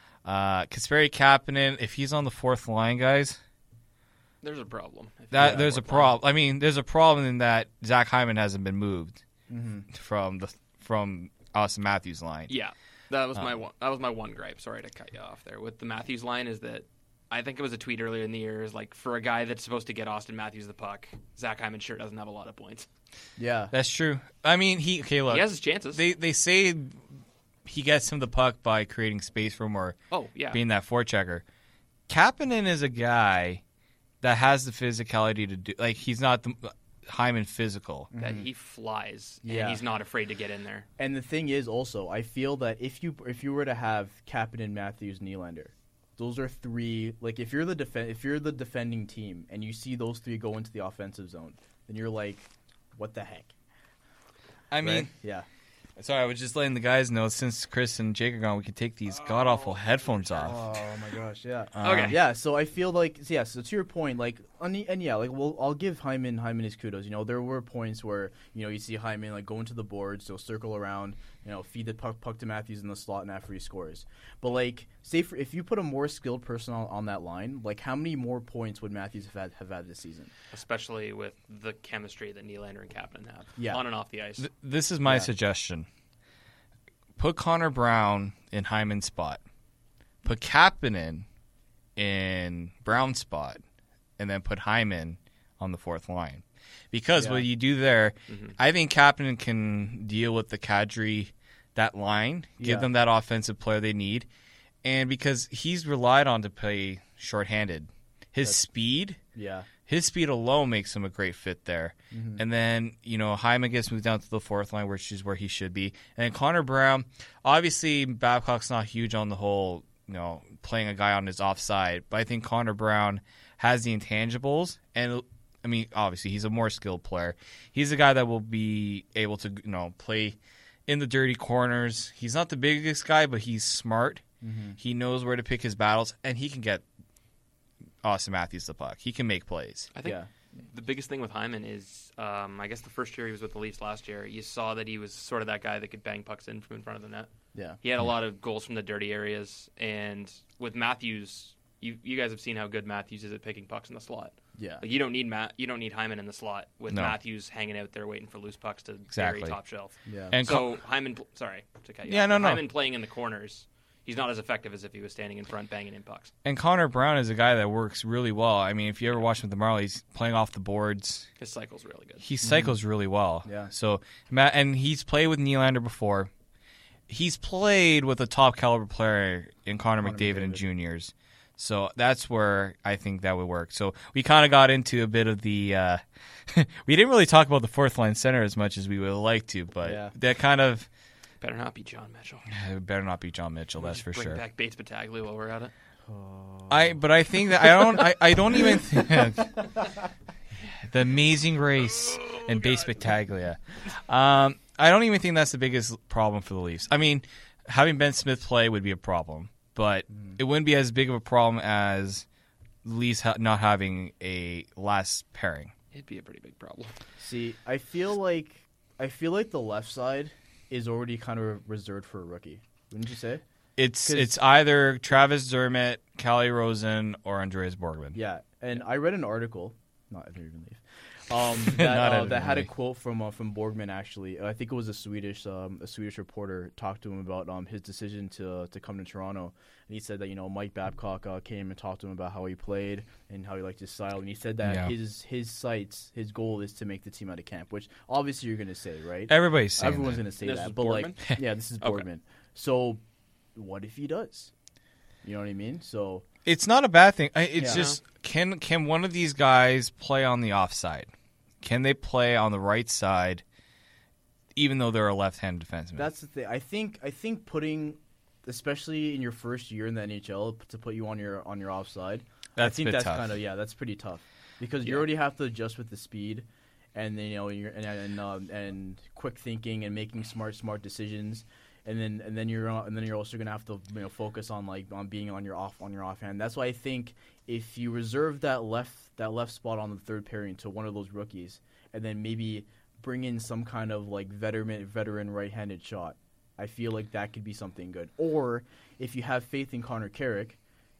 Uh, Kasperi Kapanen, if he's on the fourth line, guys, There's a problem. If that he's there's a fourth line. problem. I mean, there's a problem in that Zach Hyman hasn't been moved Mm-hmm. from the from Austin Matthews' line. Yeah, that was my Um, one. That was my one gripe. Sorry to cut you off there with the Matthews line. Is that I think it was a tweet earlier in the year. Is like for a guy that's supposed to get Austin Matthews the puck, Zach Hyman sure doesn't have a lot of points. Yeah. That's true. I mean, he okay. Look, he has his chances. they they say he gets him the puck by creating space for him or oh yeah, being that forechecker. Kapanen is a guy that has the physicality to do. Like he's not the Hyman physical. that he flies and Yeah. he's not afraid to get in there. And the thing is, also, I feel that if you if you were to have Kapanen, Matthews, Nylander, those are three. Like if you're the defen- if you're the defending team and you see those three go into the offensive zone, then you're like, what the heck? I mean, Right? yeah. sorry, I was just letting the guys know since Chris and Jake are gone, we can take these god awful headphones off. Oh my gosh, yeah. Um, Okay. Yeah, so I feel like so yeah. So to your point, like, and, and yeah, like, well, I'll give Hyman Hyman his kudos. You know, there were points where you know you see Hyman like go into the boards, so circle around, you know, feed the puck, puck to Matthews in the slot, and after he scores. But like, say for, if you put a more skilled person on, on that line, like, how many more points would Matthews have had have had this season? Especially with the chemistry that Nylander and Kapanen have Yeah. on and off the ice. Th- this is my Yeah. suggestion. Put Connor Brown in Hyman's spot. Put Kapanen in Brown's spot. And then put Hyman on the fourth line. Because Yeah. what you do there, Mhm. I think Kapanen can deal with the Kadri, that line, give Yeah. them that offensive player they need. And because he's relied on to play shorthanded. His That's- speed... Yeah. His speed alone makes him a great fit there. Mm-hmm. And then, you know, Hyman gets moved down to the fourth line, which is where he should be. And then Connor Brown, obviously Babcock's not huge on the whole, you know, playing a guy on his offside. But I think Connor Brown has the intangibles. And, I mean, obviously he's a more skilled player. He's a guy that will be able to, you know, play in the dirty corners. He's not the biggest guy, but he's smart. Mm-hmm. He knows where to pick his battles. And he can get Austin Matthews the puck. He can make plays. I think Yeah. the biggest thing with Hyman is, um, I guess the first year he was with the Leafs last year, you saw that he was sort of that guy that could bang pucks in from in front of the net. Yeah. He had a lot of goals from the dirty areas, and with Matthews, you you guys have seen how good Matthews is at picking pucks in the slot. Yeah. Like you don't need Matt, you don't need Hyman in the slot with No. Matthews hanging out there waiting for loose pucks to Exactly. bury top shelf. Yeah. And So Hyman, pl- sorry to cut you Yeah, off, no, but no. Hyman playing in the corners, he's not as effective as if he was standing in front banging in pucks. And Connor Brown is a guy that works really well. I mean, if you ever watch him with the Marlies, playing off the boards, His cycle's really good. he cycles really well. Yeah. So, Matt, and he's played with Nylander before. He's played with a top caliber player in Connor, Connor McDavid, McDavid. and juniors. So that's where I think that would work. So we kind of got into a bit of the. Uh, we didn't really talk about the fourth line center as much as we would like to, but Yeah. that kind of Better not be John Mitchell. it better not be John Mitchell. That's for Bring sure. back Bates Battaglia while we're at it. I but I think that I don't I, I don't even think the Amazing Race and Base Battaglia. Um, I don't even think that's the biggest problem for the Leafs. I mean, having Ben Smith play would be a problem, but it wouldn't be as big of a problem as the Leafs ha- not having a last pairing. It'd be a pretty big problem. See, I feel like I feel like the left side is already kind of reserved for a rookie. Wouldn't you say? It's 'Cause- it's either Travis Dermott, Callie Rosen, or Andreas Borgman. Yeah, and I read an article not ever even leave. Um, that Not uh, Evan that had a Lee. quote from uh, from Borgman actually. I think it was a Swedish um, a Swedish reporter talked to him about um, his decision to to come to Toronto, and he said that you know Mike Babcock uh, came and talked to him about how he played and how he liked his style, and he said that Yeah. his his sights his goal is to make the team out of camp, which obviously you're gonna say, right? Everybody's saying Everyone's that. gonna say This that, is but like Borgman? yeah, this is Okay. Borgman. So what if he does? You know what I mean? So It's not a bad thing. I- It's Yeah. just can can one of these guys play on the offside? Can they play on the right side, even though they're a left-handed defenseman? that's the thing. I think I think putting, especially in your first year in the N H L, to put you on your on your offside. That's I think a bit that's tough. kind of yeah, that's pretty tough because you Yeah. already have to adjust with the speed, and then you know you're and and, um, and quick thinking and making smart smart decisions, and then and then you're uh, and then you're also gonna have to you know focus on like on being on your off on your offhand. That's why I think if you reserve that left that left spot on the third pairing to one of those rookies, and then maybe bring in some kind of like veteran veteran right-handed shot, I feel like that could be something good. Or if you have faith in Connor Carrick,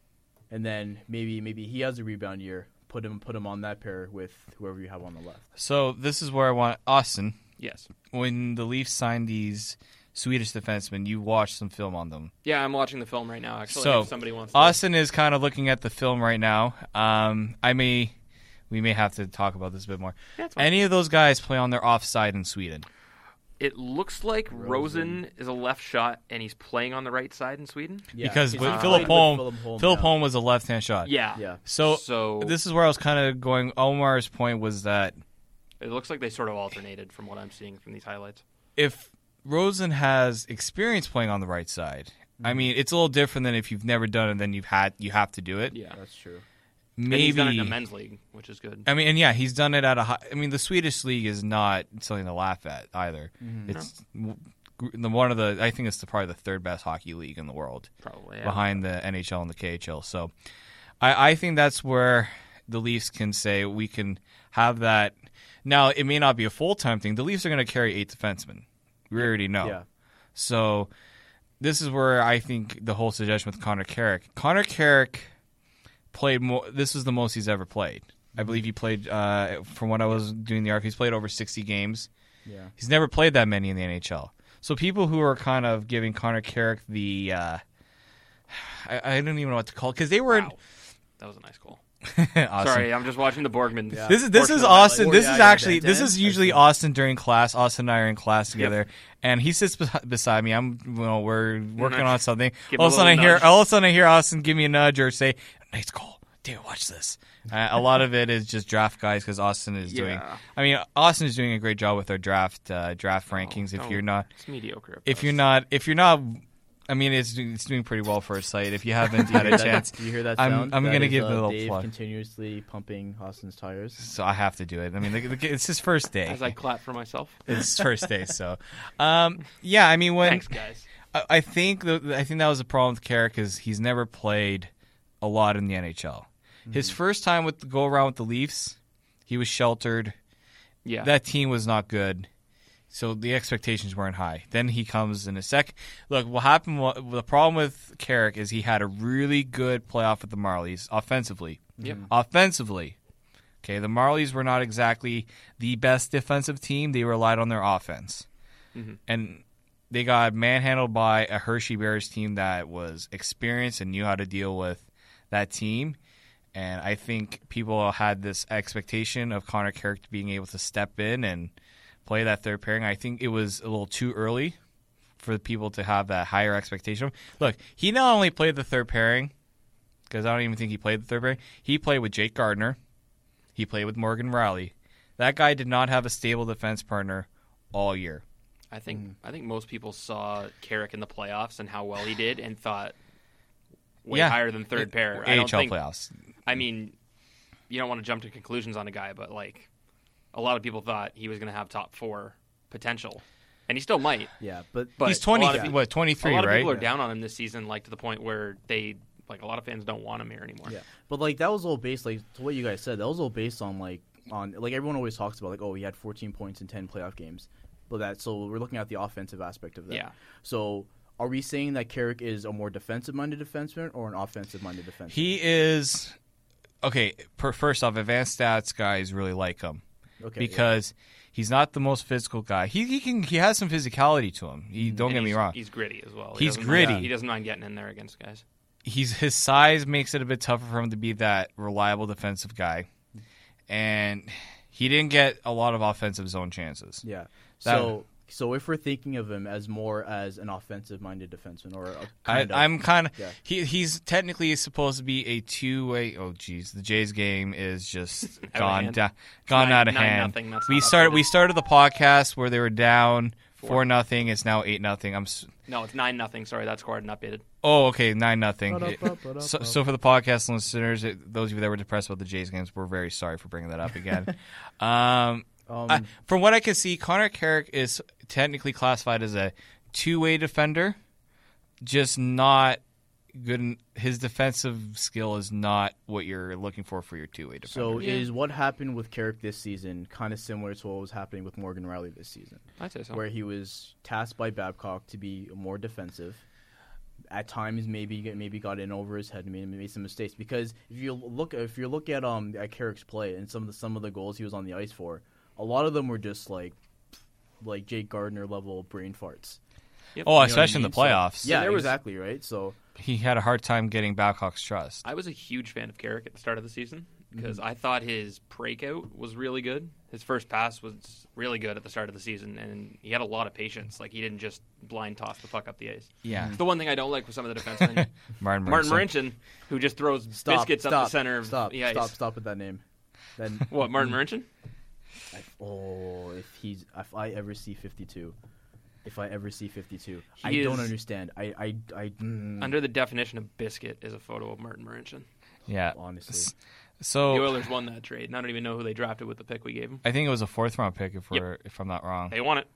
and then maybe maybe he has a rebound year, put him put him on that pair with whoever you have on the left. So this is where I want Austin. Yes. When the Leafs signed these Swedish defensemen, you watched some film on them. Yeah, I'm watching the film right now. Actually, So if somebody wants to. Austin is kind of looking at the film right now. Um, I may, we may have to talk about this a bit more. Yeah, it's fine. Any of those guys play on their offside in Sweden? It looks like Rosen. is a left shot, and he's playing on the right side in Sweden. Yeah, Because he's with played Philip Holm, Philip Holm, Philip yeah. Holm was a left-hand shot. Yeah. Yeah. So, So this is where I was kind of going. Omar's point was that it looks like they sort of alternated from what I'm seeing from these highlights. if Rosen has experience playing on the right side, I mean, it's a little different than if you've never done it, then you've had you have to do it. Yeah. That's true. And he's done it in Maybe a men's league, which is good. I mean, and yeah, he's done it at a high. I mean, the Swedish league is not something to laugh at either. Mm-hmm. It's w- the one of the. I think it's the, probably the third best hockey league in the world, Probably. Yeah. behind the N H L and the K H L. So, I, I think that's where the Leafs can say we can have that. Now, it may not be a full time thing. The Leafs are going to carry eight defensemen. We already know. Yeah. So, this is where I think the whole suggestion with Connor Carrick. Connor Carrick played more. This was the most he's ever played. I believe he played. Uh, from what I was doing the arc, he's played over sixty games. Yeah. He's never played that many in the N H L. So people who are kind of giving Connor Carrick the, uh, I, I don't even know what to call it because they were. Wow. That was a nice goal. Awesome. Sorry, I'm just watching the Borgman. Yeah. This is this portion is of Austin. Or, This yeah, is yeah, actually Dan- this Dan, is I usually see. Austin during class. Austin and I are in class together, and he sits bes- beside me. I'm, you know, we're working on something. Give him All a of a sudden, I little hear nudge. all of a sudden I hear Austin give me a nudge or say, "Nice call, David. Watch this." Uh, a lot of it is just draft guys because Austin is doing. Yeah. I mean, Austin is doing a great job with our draft uh, draft rankings. If don't. you're not, It's mediocre. at if best. you're not, if you're not. I mean, it's it's doing pretty well for a site. If you haven't had a chance, Do you hear that I'm- sound? I'm That gonna is, give uh, it a little Dave plug. continuously pumping Austin's tires. so I have to do it. I mean, the, the, it's his first day. as I clap for myself. It's his first day, so um, yeah. I mean, when Thanks, guys. I, I think the, I think that was a problem with Carrick because he's never played a lot in the N H L. His first time with the go around with the Leafs, he was sheltered. Yeah. That team was not good, so the expectations weren't high. Then he comes in a sec. Look, what happened? wa- The problem with Carrick is he had a really good playoff with the Marlies offensively. Yep. Offensively, okay, the Marlies were not exactly the best defensive team. They relied on their offense, Mhm. and they got manhandled by a Hershey Bears team that was experienced and knew how to deal with that team. And I think people had this expectation of Connor Carrick being able to step in and play that third pairing. I think it was a little too early for people to have that higher expectation. Look, he not only played the third pairing, because I don't even think he played the third pairing, he played with Jake Gardner. He played with Morgan Riley. That guy did not have a stable defense partner all year. I think I think most people saw Carrick in the playoffs and how well he did and thought way Yeah. higher than third pair. I A don't H L think, playoffs. I mean, you don't want to jump to conclusions on a guy, but like a lot of people thought he was going to have top four potential, and he still might. Yeah, but But He's a twenty, lot of people- what, A twenty-three, lot of right? people are down on him this season, like to the point where they like a lot of fans don't want him here anymore. yeah, but like that was all based like to what you guys said. That was all based on like on like everyone always talks about like oh he had fourteen points in ten playoff games, but that so we're looking at the offensive aspect of that. Yeah. So are we saying that Carrick is a more defensive minded defenseman or an offensive minded defenseman? He is okay, per, first off, advanced stats guys really like him Okay, because he's not the most physical guy. He he can he has some physicality to him. He, don't And get me he's- wrong. He's gritty as well. He He's doesn't gritty. Mind, he doesn't mind getting in there against guys. He's his size makes it a bit tougher for him to be that reliable defensive guy, and he didn't get a lot of offensive zone chances. yeah. That- So so if we're thinking of him as more as an offensive-minded defenseman, or a I, kind of, I'm kind of Yeah. he he's technically supposed to be a two way. Oh geez, the Jays game is just of gone hand. down, gone Nine- out of nine hand. nothing, that's We not started updated. we started the podcast where they were down Four. four nothing. It's now eight nothing. I'm s- No, it's nine nothing. Sorry, that's scored and updated. oh okay nine nothing. Ba-da-ba-ba-da-ba. So, so for the podcast listeners, it, those of you that were depressed about the Jays games, we're very sorry for bringing that up again. um, Um, I, from what I can see, Connor Carrick is technically classified as a two-way defender, just not good. In, his defensive skill is not what you're looking for for your two-way defender. so Yeah. is what happened with Carrick this season kind of similar to what was happening with Morgan Riley this season, I'd say so. where he was tasked by Babcock to be more defensive. At times, maybe get- maybe got in over his head and made, made some mistakes. Because if you look if you look at um at Carrick's play and some of the some of the goals he was on the ice for, a lot of them were just like like Jake Gardner level brain farts. Yep. oh, You know what I especially in mean? the playoffs. So, yeah, there was- exactly right. So He had a hard time getting Babcock's trust. I was a huge fan of Carrick at the start of the season because Mm-hmm. I thought his breakout was really good. His first pass was really good at the start of the season, and he had a lot of patience. Like, he didn't just blind toss the puck up the ice. Yeah, It's the one thing I don't like with some of the defensemen. Martin Martin Marincin. Marincin, who just throws stop, biscuits stop, up the center of stop, the ice. stop, stop with that name. Then What, Martin Marincin? I, oh, if he's if I ever see fifty-two, if I ever see fifty-two, I He don't is- understand. I I I mm, Under the definition of biscuit is a photo of Martin Marincin. Yeah. honestly. The So Oilers won that trade, and I don't even know who they drafted with the pick we gave them. I think it was a fourth round pick if Yep. we're if I'm not wrong. They won it.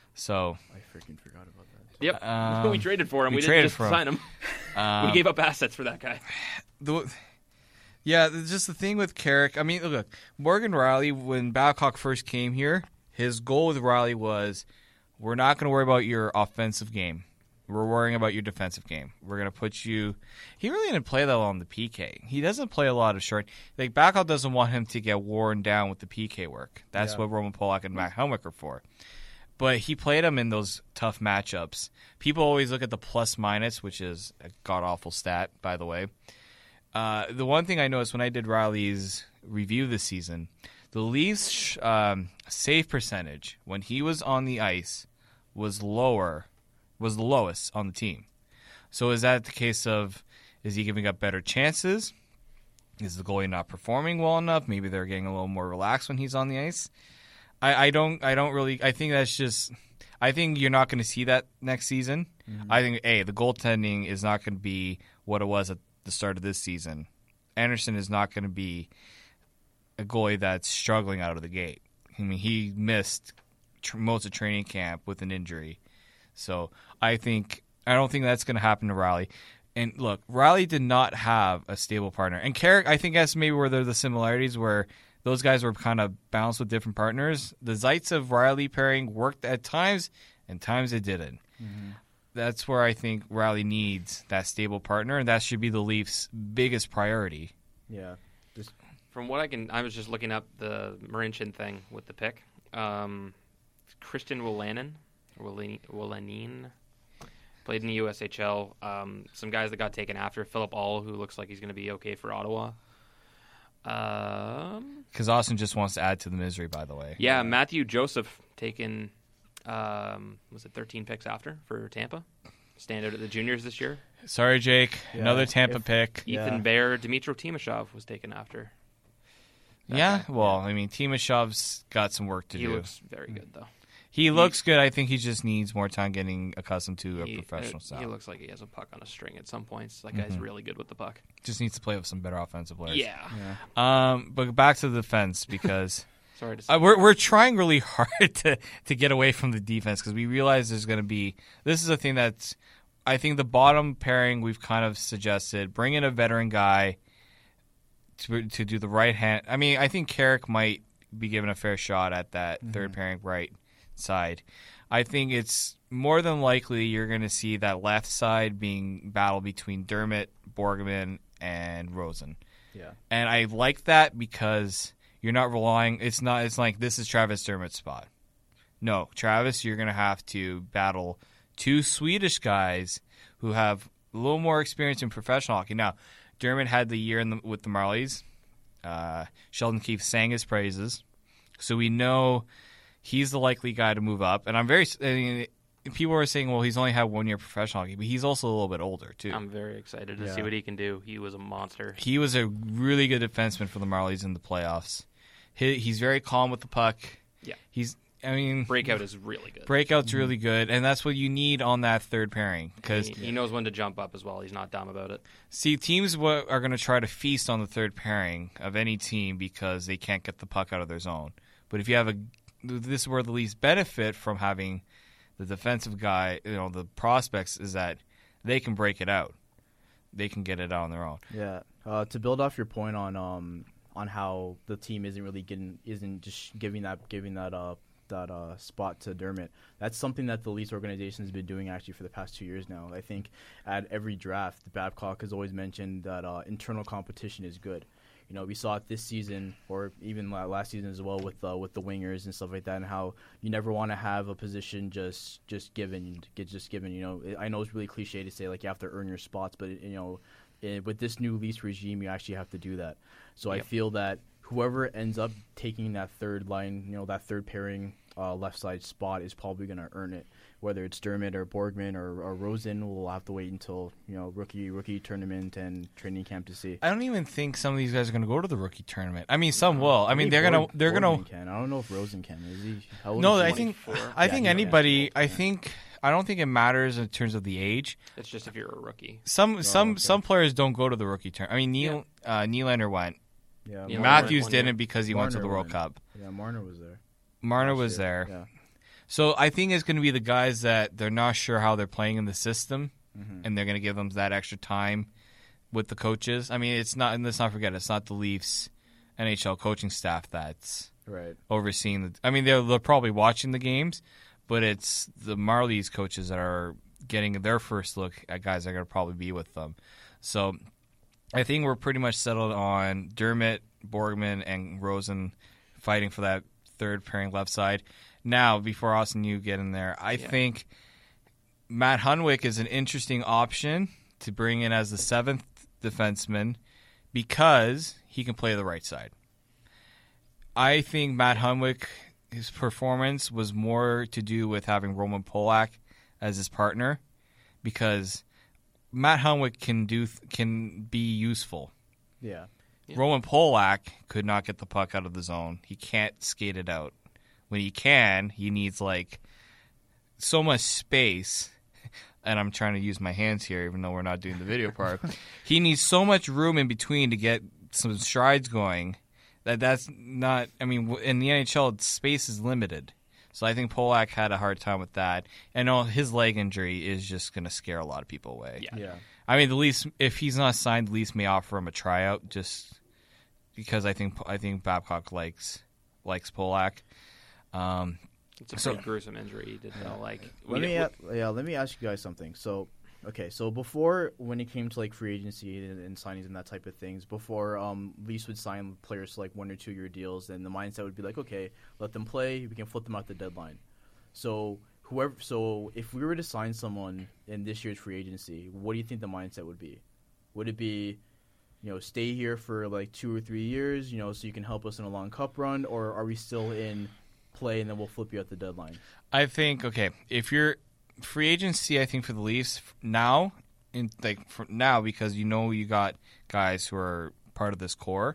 So I freaking forgot about that. Yep. Um, we traded for him. we We, traded didn't just for him. sign him. um, we gave up assets for that guy. the, yeah, th- just the thing with Carrick. I mean, look, Morgan Riley, when Babcock first came here, his goal with Riley was, we're not going to worry about your offensive game. We're worrying about your defensive game. We're going to put you. He really didn't play that well on the P K. He doesn't play a lot of short. Like, Babcock doesn't want him to get worn down with the P K work. That's Yeah. what Roman Polak and Matt Helmick are for. But he played him in those tough matchups. People always look at the plus minus, which is a god awful stat, by the way. Uh, the one thing I noticed when I did Riley's review this season, the Leafs' um, save percentage when he was on the ice was lower, was the lowest on the team. So is that the case of, is he giving up better chances? Is the goalie not performing well enough? Maybe they're getting a little more relaxed when he's on the ice. I, I don't I don't really I think that's just I think you're not going to see that next season. Mm-hmm. I think a the goaltending is not going to be what it was at the start of this season. Anderson is not going to be a goalie that's struggling out of the gate. I mean, he missed tr- most of training camp with an injury, so I think I don't think that's going to happen to Riley. And look, Riley did not have a stable partner, and Carrick. I think that's maybe where there are the similarities where those guys were kind of balanced with different partners. The Zaitsev Riley pairing worked at times, and times it didn't. Mm-hmm. That's where I think Riley needs that stable partner, and that should be the Leafs' biggest priority. Yeah. Just, From what I can, I was just looking up the Marincin thing with the pick. Um, Christian Wolanin, Wolanin, played in the U S H L. Um, some guys that got taken after Philip All, who looks like he's going to be okay for Ottawa. Um, Because Austin just wants to add to the misery, by the way. yeah, Matthew Joseph taken, um, was it thirteen picks after for Tampa? Stand out at the juniors this year. Sorry, Jake. Yeah, Another Tampa if- pick. Yeah. Ethan Bear, Dmitro Timashov was taken after. That Yeah, guy. well, I mean, Timashov's got some work to He do. looks very good, though. he looks good. I think he just needs more time getting accustomed to a He, professional uh, style. he looks like he has a puck on a string at some points. That guy's Mhm. really good with the puck. Just needs to play with some better offensive players. Yeah. yeah. Um, but back to the defense because Sorry to say. uh, we're we're trying really hard to to get away from the defense because we realize there's going to be. This is a thing that's. I think the bottom pairing we've kind of suggested bring in a veteran guy to to do the right hand. I mean, I think Carrick might be given a fair shot at that Mm-hmm. third pairing right side. I think it's more than likely you're going to see that left side being battle between Dermott, Borgman, and Rosen. Yeah. And I like that because you're not relying. It's not. It's like this is Travis Dermott's spot. No, Travis, you're going to have to battle two Swedish guys who have a little more experience in professional hockey. Now, Dermott had the year in the, with the Marlies. Uh, Sheldon Keefe sang his praises, so we know he's the likely guy to move up. And I'm very. I mean, people are saying, well, he's only had one year of professional hockey, but he's also a little bit older too. I'm very excited to Yeah. see what he can do. He was a monster. He was a really good defenseman for the Marlies in the playoffs. He, he's very calm with the puck. Yeah. He's. I mean, Breakout is really good. breakout's really good, and that's what you need on that third pairing. Because he, he knows when to jump up as well. He's not dumb about it. see, teams wa- are going to try to feast on the third pairing of any team because they can't get the puck out of their zone. But if you have a, this is where the least benefit from having the defensive guy, you know, the prospects is that they can break it out. They can get it out on their own. Yeah. Uh, to build off your point on um on how the team isn't really getting isn't just giving that giving that uh that uh spot to Dermott. That's something that the Leafs organization has been doing actually for the past two years now. I think at every draft, Babcock has always mentioned that uh, internal competition is good. You know, we saw it this season, or even last season as well, with uh, with the wingers and stuff like that, and how you never want to have a position just just given, get just given. You know, I know it's really cliche to say like you have to earn your spots, but you know, it, with this new Leafs regime, you actually have to do that. So Yep. I feel that whoever ends up taking that third line, you know, that third pairing uh, left side spot is probably going to earn it. Whether it's Dermott or Borgman or, or Rosen, we'll have to wait until you know rookie rookie tournament and training camp to see. I don't even think some of these guys are going to go to the rookie tournament. I mean, some will. I mean, think they're gonna Borg- they're Borgman gonna. can. I don't know if Rosen can. Is he? How old No, is he? I think twenty-four. I Yeah, think yeah, anybody. yeah. I think I don't think it matters in terms of the age. It's just if you're a rookie. Some some okay. some players don't go to the rookie tournament. I mean, Neil uh, Nylander went. Yeah, You know, Marner, Matthews one year. didn't because he went to Marner the World went. Cup. yeah, Marner was there. Marner last was year. there. Yeah. So I think it's going to be the guys that they're not sure how they're playing in the system, Mhm. and they're going to give them that extra time with the coaches. I mean, it's not. And let's not forget, it's not the Leafs N H L coaching staff that's Right. overseeing the. I mean, they're they're probably watching the games, but it's the Marlies coaches that are getting their first look at guys that are going to probably be with them. So I think we're pretty much settled on Dermott, Borgman, and Rosen fighting for that third pairing left side. Now, before Austin, you get in there, I Yeah. think Matt Hunwick is an interesting option to bring in as the seventh defenseman because he can play the right side. I think Matt Hunwick, his performance was more to do with having Roman Polak as his partner because Matt Hunwick can do can be useful. Yeah. Yeah. Roman Polak could not get the puck out of the zone. He can't skate it out. When he can, he needs like so much space. And I'm trying to use my hands here, even though we're not doing the video part. He needs so much room in between to get some strides going that that's not. I mean, in the N H L, space is limited. So I think Polak had a hard time with that. And all, his leg injury is just going to scare a lot of people away. Yeah. Yeah. I mean, the Leafs, if he's not signed, the Leafs may offer him a tryout just because I think I think Babcock likes likes Polak. Um, It's a So- pretty gruesome injury. Did know, like Let we- me a- yeah. Let me ask you guys something. So, okay. So before, when it came to like free agency and, and signings and that type of things, before um, Leafs would sign players to like one or two year deals, then the mindset would be like, okay, let them play. We can flip them out the deadline. So whoever, so if we were to sign someone in this year's free agency, what do you think the mindset would be? Would it be, you know, stay here for like two or three years, you know, so you can help us in a long cup run, or are we still in play and then we'll flip you at the deadline? I think okay, if you're free agency, I think for the Leafs now, in like for now because you know you got guys who are part of this core.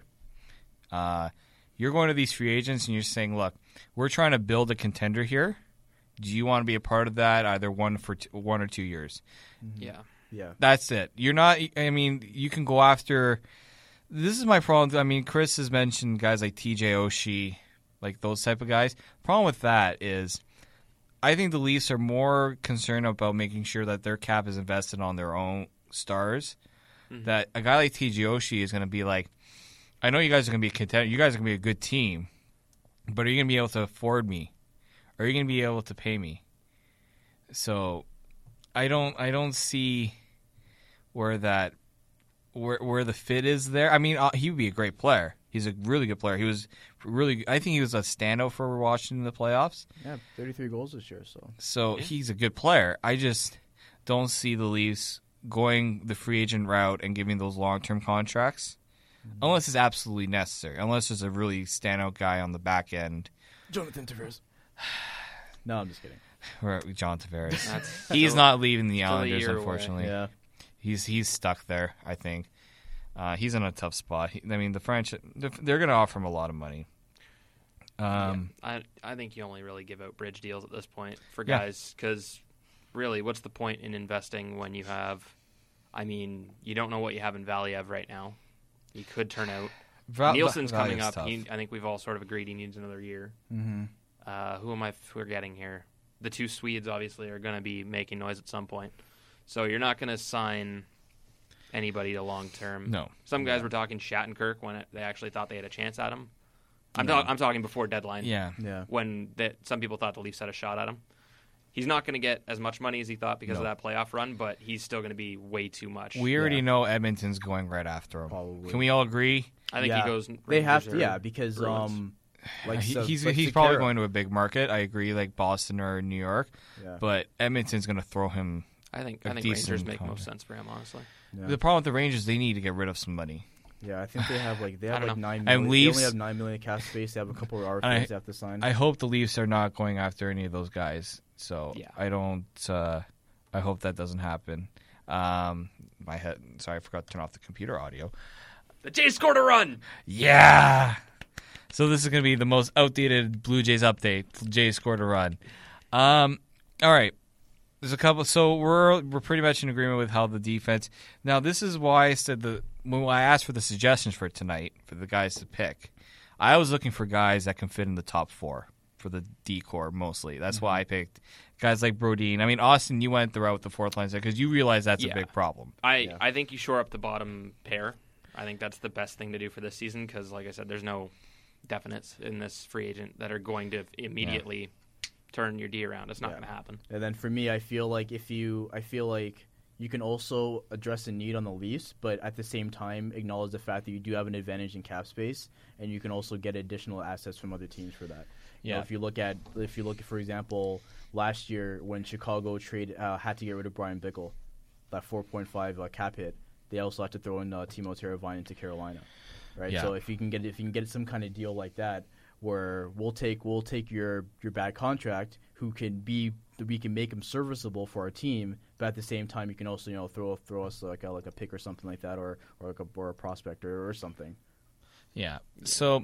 Uh, you're going to these free agents and you're saying, look, we're trying to build a contender here. Do you want to be a part of that? Either one for t- one or two years. yeah. Yeah. That's it. You're not. I mean, you can go after. This is my problem. I mean, Chris has mentioned guys like T J Oshie, like those type of guys. Problem with that is, I think the Leafs are more concerned about making sure that their cap is invested on their own stars. Mhm. That a guy like T J Oshie is going to be like, I know you guys are going to be a contender. You guys are going to be a good team, but are you going to be able to afford me? Are you going to be able to pay me? So, I don't. I don't see where that where where the fit is there. I mean, uh, he would be a great player. He's a really good player. He was really. I think he was a standout for Washington in the playoffs. Yeah, thirty-three goals this year. So, so Yeah. he's a good player. I just don't see the Leafs going the free agent route and giving those long term contracts, mm-hmm. unless it's absolutely necessary. Unless there's a really standout guy on the back end. Jonathan Tavares. No, I'm just kidding. Or John Tavares. That's He's still- not leaving the still a Islanders, year away. unfortunately. Yeah. He's he's stuck there. I think uh, he's in a tough spot. He, I mean, the French they're, they're going to offer him a lot of money. Um, Yeah, I I think you only really give out bridge deals at this point for Yeah. guys because really, what's the point in investing when you have? I mean, you don't know what you have in Valiev right now. He could turn out. Val- Nielsen's Val- coming Valiev's up. tough. He, I think we've all sort of agreed he needs another year. Mm-hmm. Uh, who am I forgetting here? The two Swedes obviously are going to be making noise at some point. So you're not going to sign anybody to long term. No. Some guys were talking Shattenkirk when it, they actually thought they had a chance at him. I'm, Yeah. ta- I'm talking before deadline. Yeah. Yeah. When that some people thought the Leafs had a shot at him. He's not going to get as much money as he thought because No. of that playoff run, but he's still going to be way too much. We already Yeah. know Edmonton's going right after him. Probably. Can we all agree? I think Yeah. he goes. They have Rangers to, or yeah, because Bruins. um, like He- so- he's like he's probably Sekera. going to a big market. I agree, like Boston or New York. Yeah. But Edmonton's going to throw him. I think a I think decent Rangers make contract. most sense for him, honestly. Yeah. The problem with the Rangers, they need to get rid of some money. Yeah, I think they have like they I have don't like know. nine And million. They Leafs- only have nine million cap space. They have a couple of R And I- F As they have to sign. I hope the Leafs are not going after any of those guys. So Yeah. I don't. Uh, I hope that doesn't happen. Um, my head. Sorry, I forgot to turn off the computer audio. The Jays scored a run. Yeah. So this is going to be the most outdated Blue Jays update. Jays scored a run. Um, all right. There's a couple. So we're we're pretty much in agreement with how the defense. Now this is why I said the when I asked for the suggestions for tonight for the guys to pick. I was looking for guys that can fit in the top four for the D core mostly. That's Mm-hmm. why I picked guys like Brodin. I mean, Austin, you went the route with the fourth line because you realize that's Yeah. a big problem. I, Yeah. I think you shore up the bottom pair. I think that's the best thing to do for this season because, like I said, there's no definites in this free agent that are going to immediately turn your D around. It's not Yeah. going to happen. And then for me, I feel like if you, I feel like you can also address a need on the Leafs, but at the same time acknowledge the fact that you do have an advantage in cap space, and you can also get additional assets from other teams for that. You know, Yeah. if you look at, if you look at, for example, last year when Chicago trade uh, had to get rid of Brian Bickle, that four point five uh, cap hit, they also had to throw in uh, Timo Teravainen into Carolina, right? Yeah. So if you can get if you can get some kind of deal like that, where we'll take we'll take your your bad contract, who can be we can make him serviceable for our team, but at the same time you can also you know throw throw us like a, like a pick or something like that, or or like a, or a prospect or, or something. Yeah. So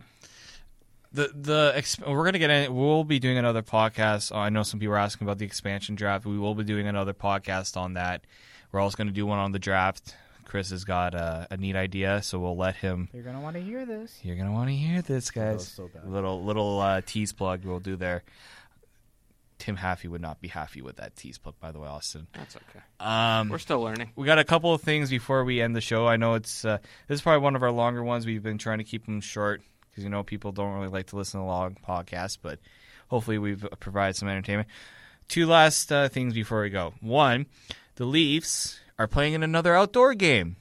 the the exp- we're gonna get in. We'll be doing another podcast. I know some people are asking about the expansion draft. We will be doing another podcast on that. We're also gonna do one on the draft. Chris has got a, a neat idea, so we'll let him. You're gonna want to hear this. You're gonna want to hear this, That guys. was so bad. Little little uh, tease plug we'll do there. Tim Haffey would not be happy with that tease plug, by the way, Austin. That's okay. Um, We're still learning. we got a couple of things before we end the show. I know it's uh, this is probably one of our longer ones. We've been trying to keep them short because you know people don't really like to listen to long podcasts, but hopefully we've provided some entertainment. Two last uh, things before we go. One, the Leafs are playing in another outdoor game.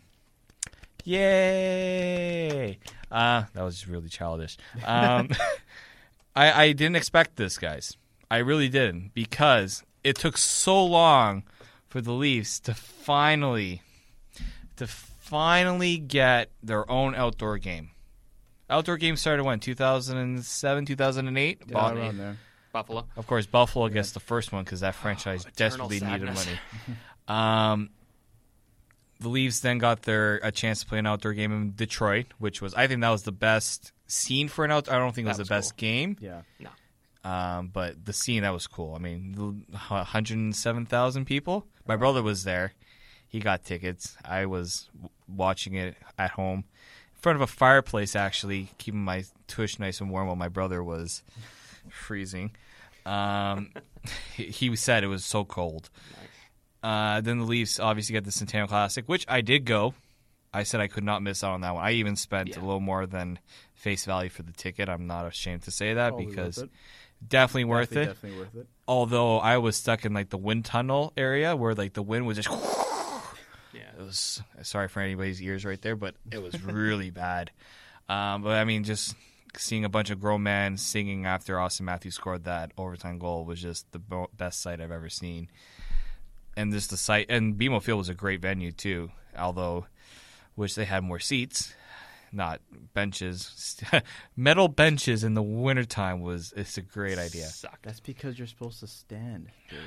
Yay! Uh, that was really childish. Um, I, I didn't expect this, guys. I really didn't, because it took so long for the Leafs to finally to finally get their own outdoor game. Outdoor game started when? two thousand seven, two thousand eight? Yeah, Bought- around there. Buffalo. of course, Buffalo gets the first one because that franchise eternal desperately needed sadness. money. Um, the Leafs then got their a chance to play an outdoor game in Detroit, which was I think that was the best scene for an outdoor. I don't think it was, That was the best cool. game, Yeah. um, but the scene that was cool. I mean, one hundred seven thousand people. My brother was there; he got tickets. I was w- watching it at home in front of a fireplace, actually keeping my tush nice and warm while my brother was freezing. Um, he, he said it was so cold. Uh, then the Leafs obviously got the Centennial Classic, which I did go. I said I could not miss out on that one. I even spent Yeah. a little more than face value for the ticket. I'm not ashamed to say that Probably because worth it. definitely worth Definitely, it. Definitely worth it. Although I was stuck in like the wind tunnel area where like the wind was just Yeah. It was sorry for anybody's ears right there, but it was really bad. Um, but I mean, just seeing a bunch of grown men singing after Austin Matthews scored that overtime goal was just the bo- best sight I've ever seen. And just the site, and B M O Field was a great venue too, although wish they had more seats, not benches. Metal benches in the wintertime was it's a great idea. Sucked. That's because you're supposed to stand, Dave.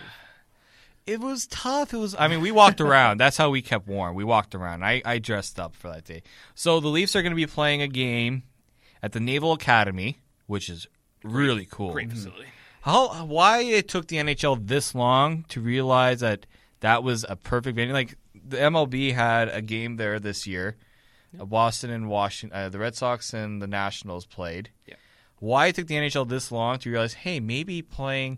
It was tough. It was. I mean, we walked around. That's how we kept warm. We walked around. I, I dressed up for that day. So the Leafs are going to be playing a game at the Naval Academy, which is really cool. Great facility. How why it took the N H L this long to realize that that was a perfect venue? Like the M L B had a game there this year. Yep. Boston and Washington, uh, the Red Sox and the Nationals played. Yep. Why it took the N H L this long to realize, hey, maybe playing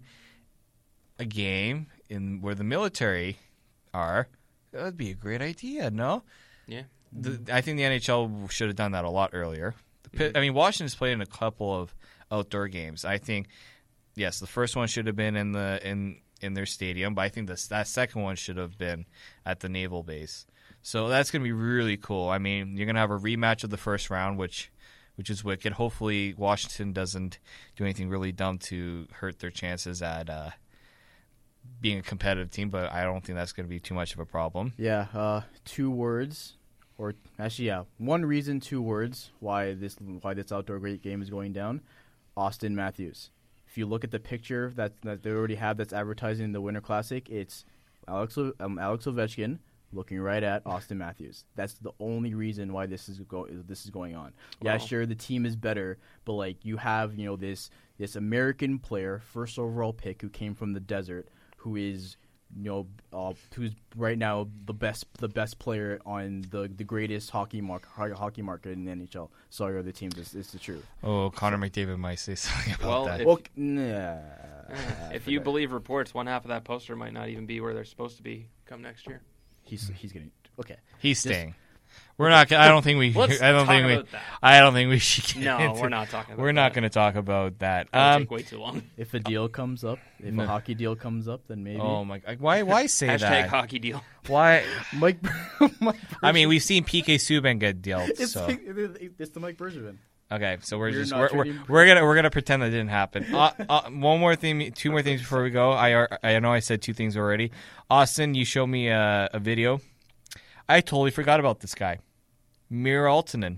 a game in where the military are, that would be a great idea, no? Yeah. The, I think the N H L should have done that a lot earlier. The Pit, Mm-hmm. I mean, Washington's played in a couple of outdoor games. I think, yes, the first one should have been in the in in their stadium, but I think this, that second one should have been at the naval base. So that's going to be really cool. I mean, you're going to have a rematch of the first round, which which is wicked. Hopefully, Washington doesn't do anything really dumb to hurt their chances at uh, being a competitive team, but I don't think that's going to be too much of a problem. Yeah, uh, two words, or actually, yeah, one reason, two words why this why this outdoor great game is going down. Austin Matthews. If you look at the picture that that they already have that's advertising the Winter Classic, it's Alex um, Alex Ovechkin looking right at Austin Matthews. That's the only reason why this is go this is going on. Yeah, Wow. sure, the team is better, but like you have you know this this American player, first overall pick, who came from the desert, who is you know uh, who's right now the best the best player on the the greatest hockey mark hockey market in the N H L. Sorry, other teams, it's, it's the truth. Oh, Connor McDavid might say something about Well, that. if- Well, nah, if you believe reports, one half of that poster might not even be where they're supposed to be come next year. he's he's getting okay. He's Just- staying. We're not. I don't think we. Let's I don't talk think we. about that. I don't think we should. Get No, into- we're not talking about We're not that. going to talk about that. That'll Um, take way too long. If a deal comes up, if No. a hockey deal comes up, then maybe. oh my! God. Why? Why say Hashtag that? hockey deal. Why? Mike. Mike I mean, we've seen P K Subban get dealt. it's, So it's the Mike Bergevin. okay, so we're You're just not we're, we're, trading- we're gonna we're gonna pretend that didn't happen. Uh, uh, one more thing, two more things before we go. I I know I said two things already. Austin, you showed me a, a video. I totally forgot about this guy, Miro Aaltonen.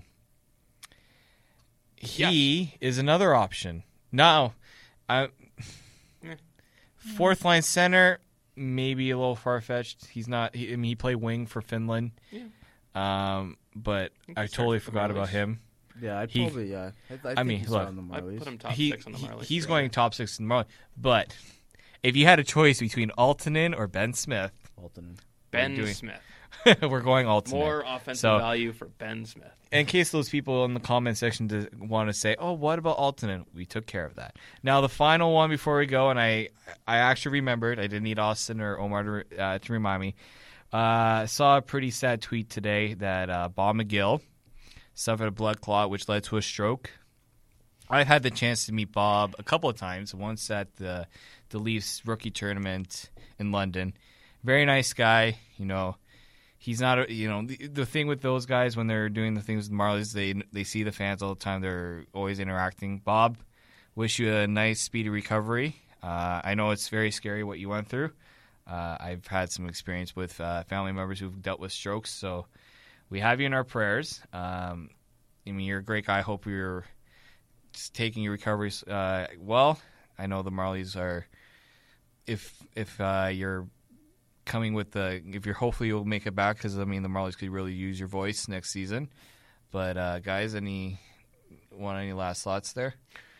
He is another option. Now, I, fourth line center, maybe a little far fetched. He's not. He, I mean, he played wing for Finland. Yeah. Um, but think I he totally starts with the forgot about Marlies. him. Yeah, I'd He- probably. Yeah, I, I, I think mean, he's look, on the I Marlies. put him top He, six on the he- Marlies. he's for going sure. top six in the Marlies. But if you had a choice between Aaltonen or Ben Smith, Alton. Ben doing- Smith. we're going Aaltonen. More offensive So- value for Ben Smith. In case those people in the comment section want to say, "Oh, what about Aaltonen?" We took care of that. Now the final one before we go, and I, I actually remembered. I didn't need Austin or Omar to, uh, to remind me. Uh, I saw a pretty sad tweet today that uh, Bob McGill suffered a blood clot, which led to a stroke. I had the chance to meet Bob a couple of times. Once at the the Leafs rookie tournament in London. Very nice guy, you know. He's not, a, you know, the, the thing with those guys when they're doing the things with the Marlies, they they see the fans all the time. They're always interacting. Bob, wish you a nice, speedy recovery. Uh, I know it's very scary what you went through. Uh, I've had some experience with uh, family members who've dealt with strokes, so we have you in our prayers. Um, I mean, you're a great guy. I hope you're just taking your recoveries uh, well. I know the Marlies are, if if uh, you're coming with the, if you're hopefully you'll make it back, because I mean the Marlies could really use your voice next season. But uh, guys, any want any last thoughts there?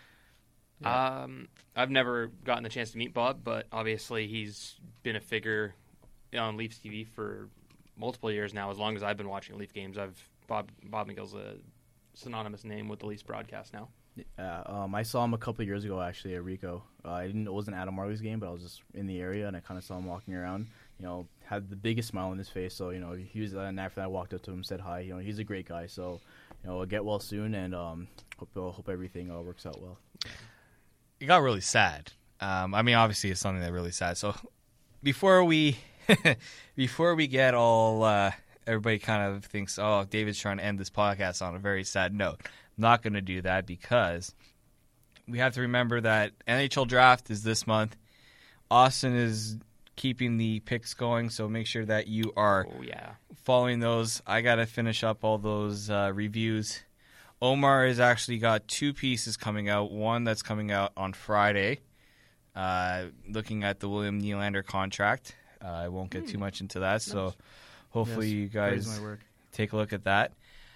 Um, I've never gotten the chance to meet Bob, but obviously he's been a figure on Leafs T V for multiple years now. As long as I've been watching Leaf games, I've Bob Bob McGill's a synonymous name with the Leafs broadcast now. Yeah, um, I saw him a couple of years ago actually at Rico. Uh, I didn't. It wasn't at a Marlies game, but I was just in the area and I kind of saw him walking around. You know, had the biggest smile on his face. So you know, he was. Uh, and after that, I walked up to him, said hi. You know, he's a great guy. So you know, get well soon, and um, hope uh, hope everything uh, works out well. It got really sad. Um, I mean, obviously, it's something that really sad. So before we before we get all, uh, everybody kind of thinks, oh, David's trying to end this podcast on a very sad note. I'm not going to do that because we have to remember that N H L draft is this month. Austin is keeping the picks going, so make sure that you are Oh, yeah. following those. I got to finish up all those uh, reviews. Omar has actually got two pieces coming out. One that's coming out on Friday, uh, looking at the William Nylander contract. Uh, I won't get too much into that, so hopefully Yes, you praise guys my work. take a look at that.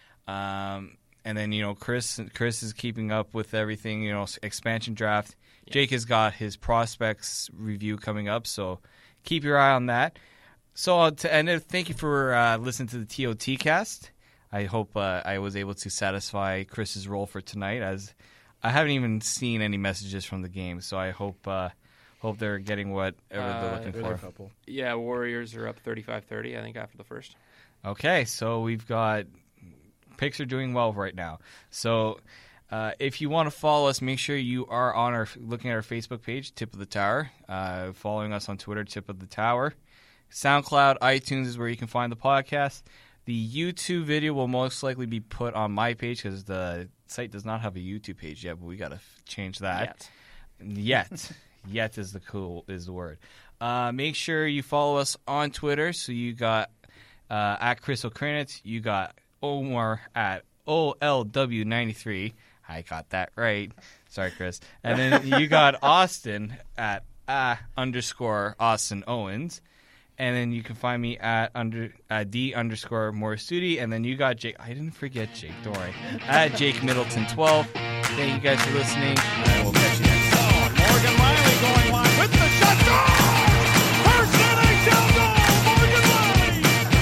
Um, and then, you know, Chris Chris is keeping up with everything, you know, expansion draft. Yeah. Jake has got his prospects review coming up, so keep your eye on that. So uh, to end it, thank you for uh, listening to the T O T cast. I hope uh, I was able to satisfy Chris's role for tonight, as I haven't even seen any messages from the game, so I hope uh, hope they're getting whatever Uh, they're looking There's for. a couple. Yeah, Warriors are up thirty-five thirty, I think, after the first. Okay, so we've got picks are doing well right now. So uh, if you want to follow us, make sure you are on our looking at our Facebook page, Tip of the Tower, uh, following us on Twitter, Tip of the Tower. SoundCloud, iTunes is where you can find the podcast. The YouTube video will most likely be put on my page because the site does not have a YouTube page yet, but we got to f- change that. Yet. Yet. Yet is the cool is the word. Uh, make sure you follow us on Twitter. So you got uh, at Chris O'Kranitz, you got Omar at O L W ninety-three. I got that right. Sorry, Chris. And then you got Austin at uh, underscore Austin Owens. And then you can find me at under uh, D underscore Moristudi. And then you got Jake. I didn't forget Jake. Don't worry. At Jake Middleton twelve. Thank you guys for listening. And we'll catch you next time. Morgan Riley going wide with the shot. Goal! First N H L goal, Morgan Riley.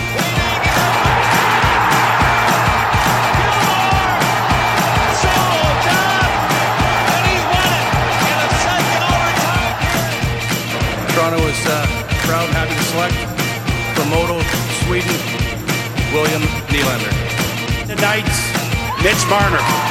Gilmore, solo job, and he's won it in a second overtime period. Toronto is uh, proud and happy to select from Modo, Sweden, William Nylander. Tonight's Mitch Marner.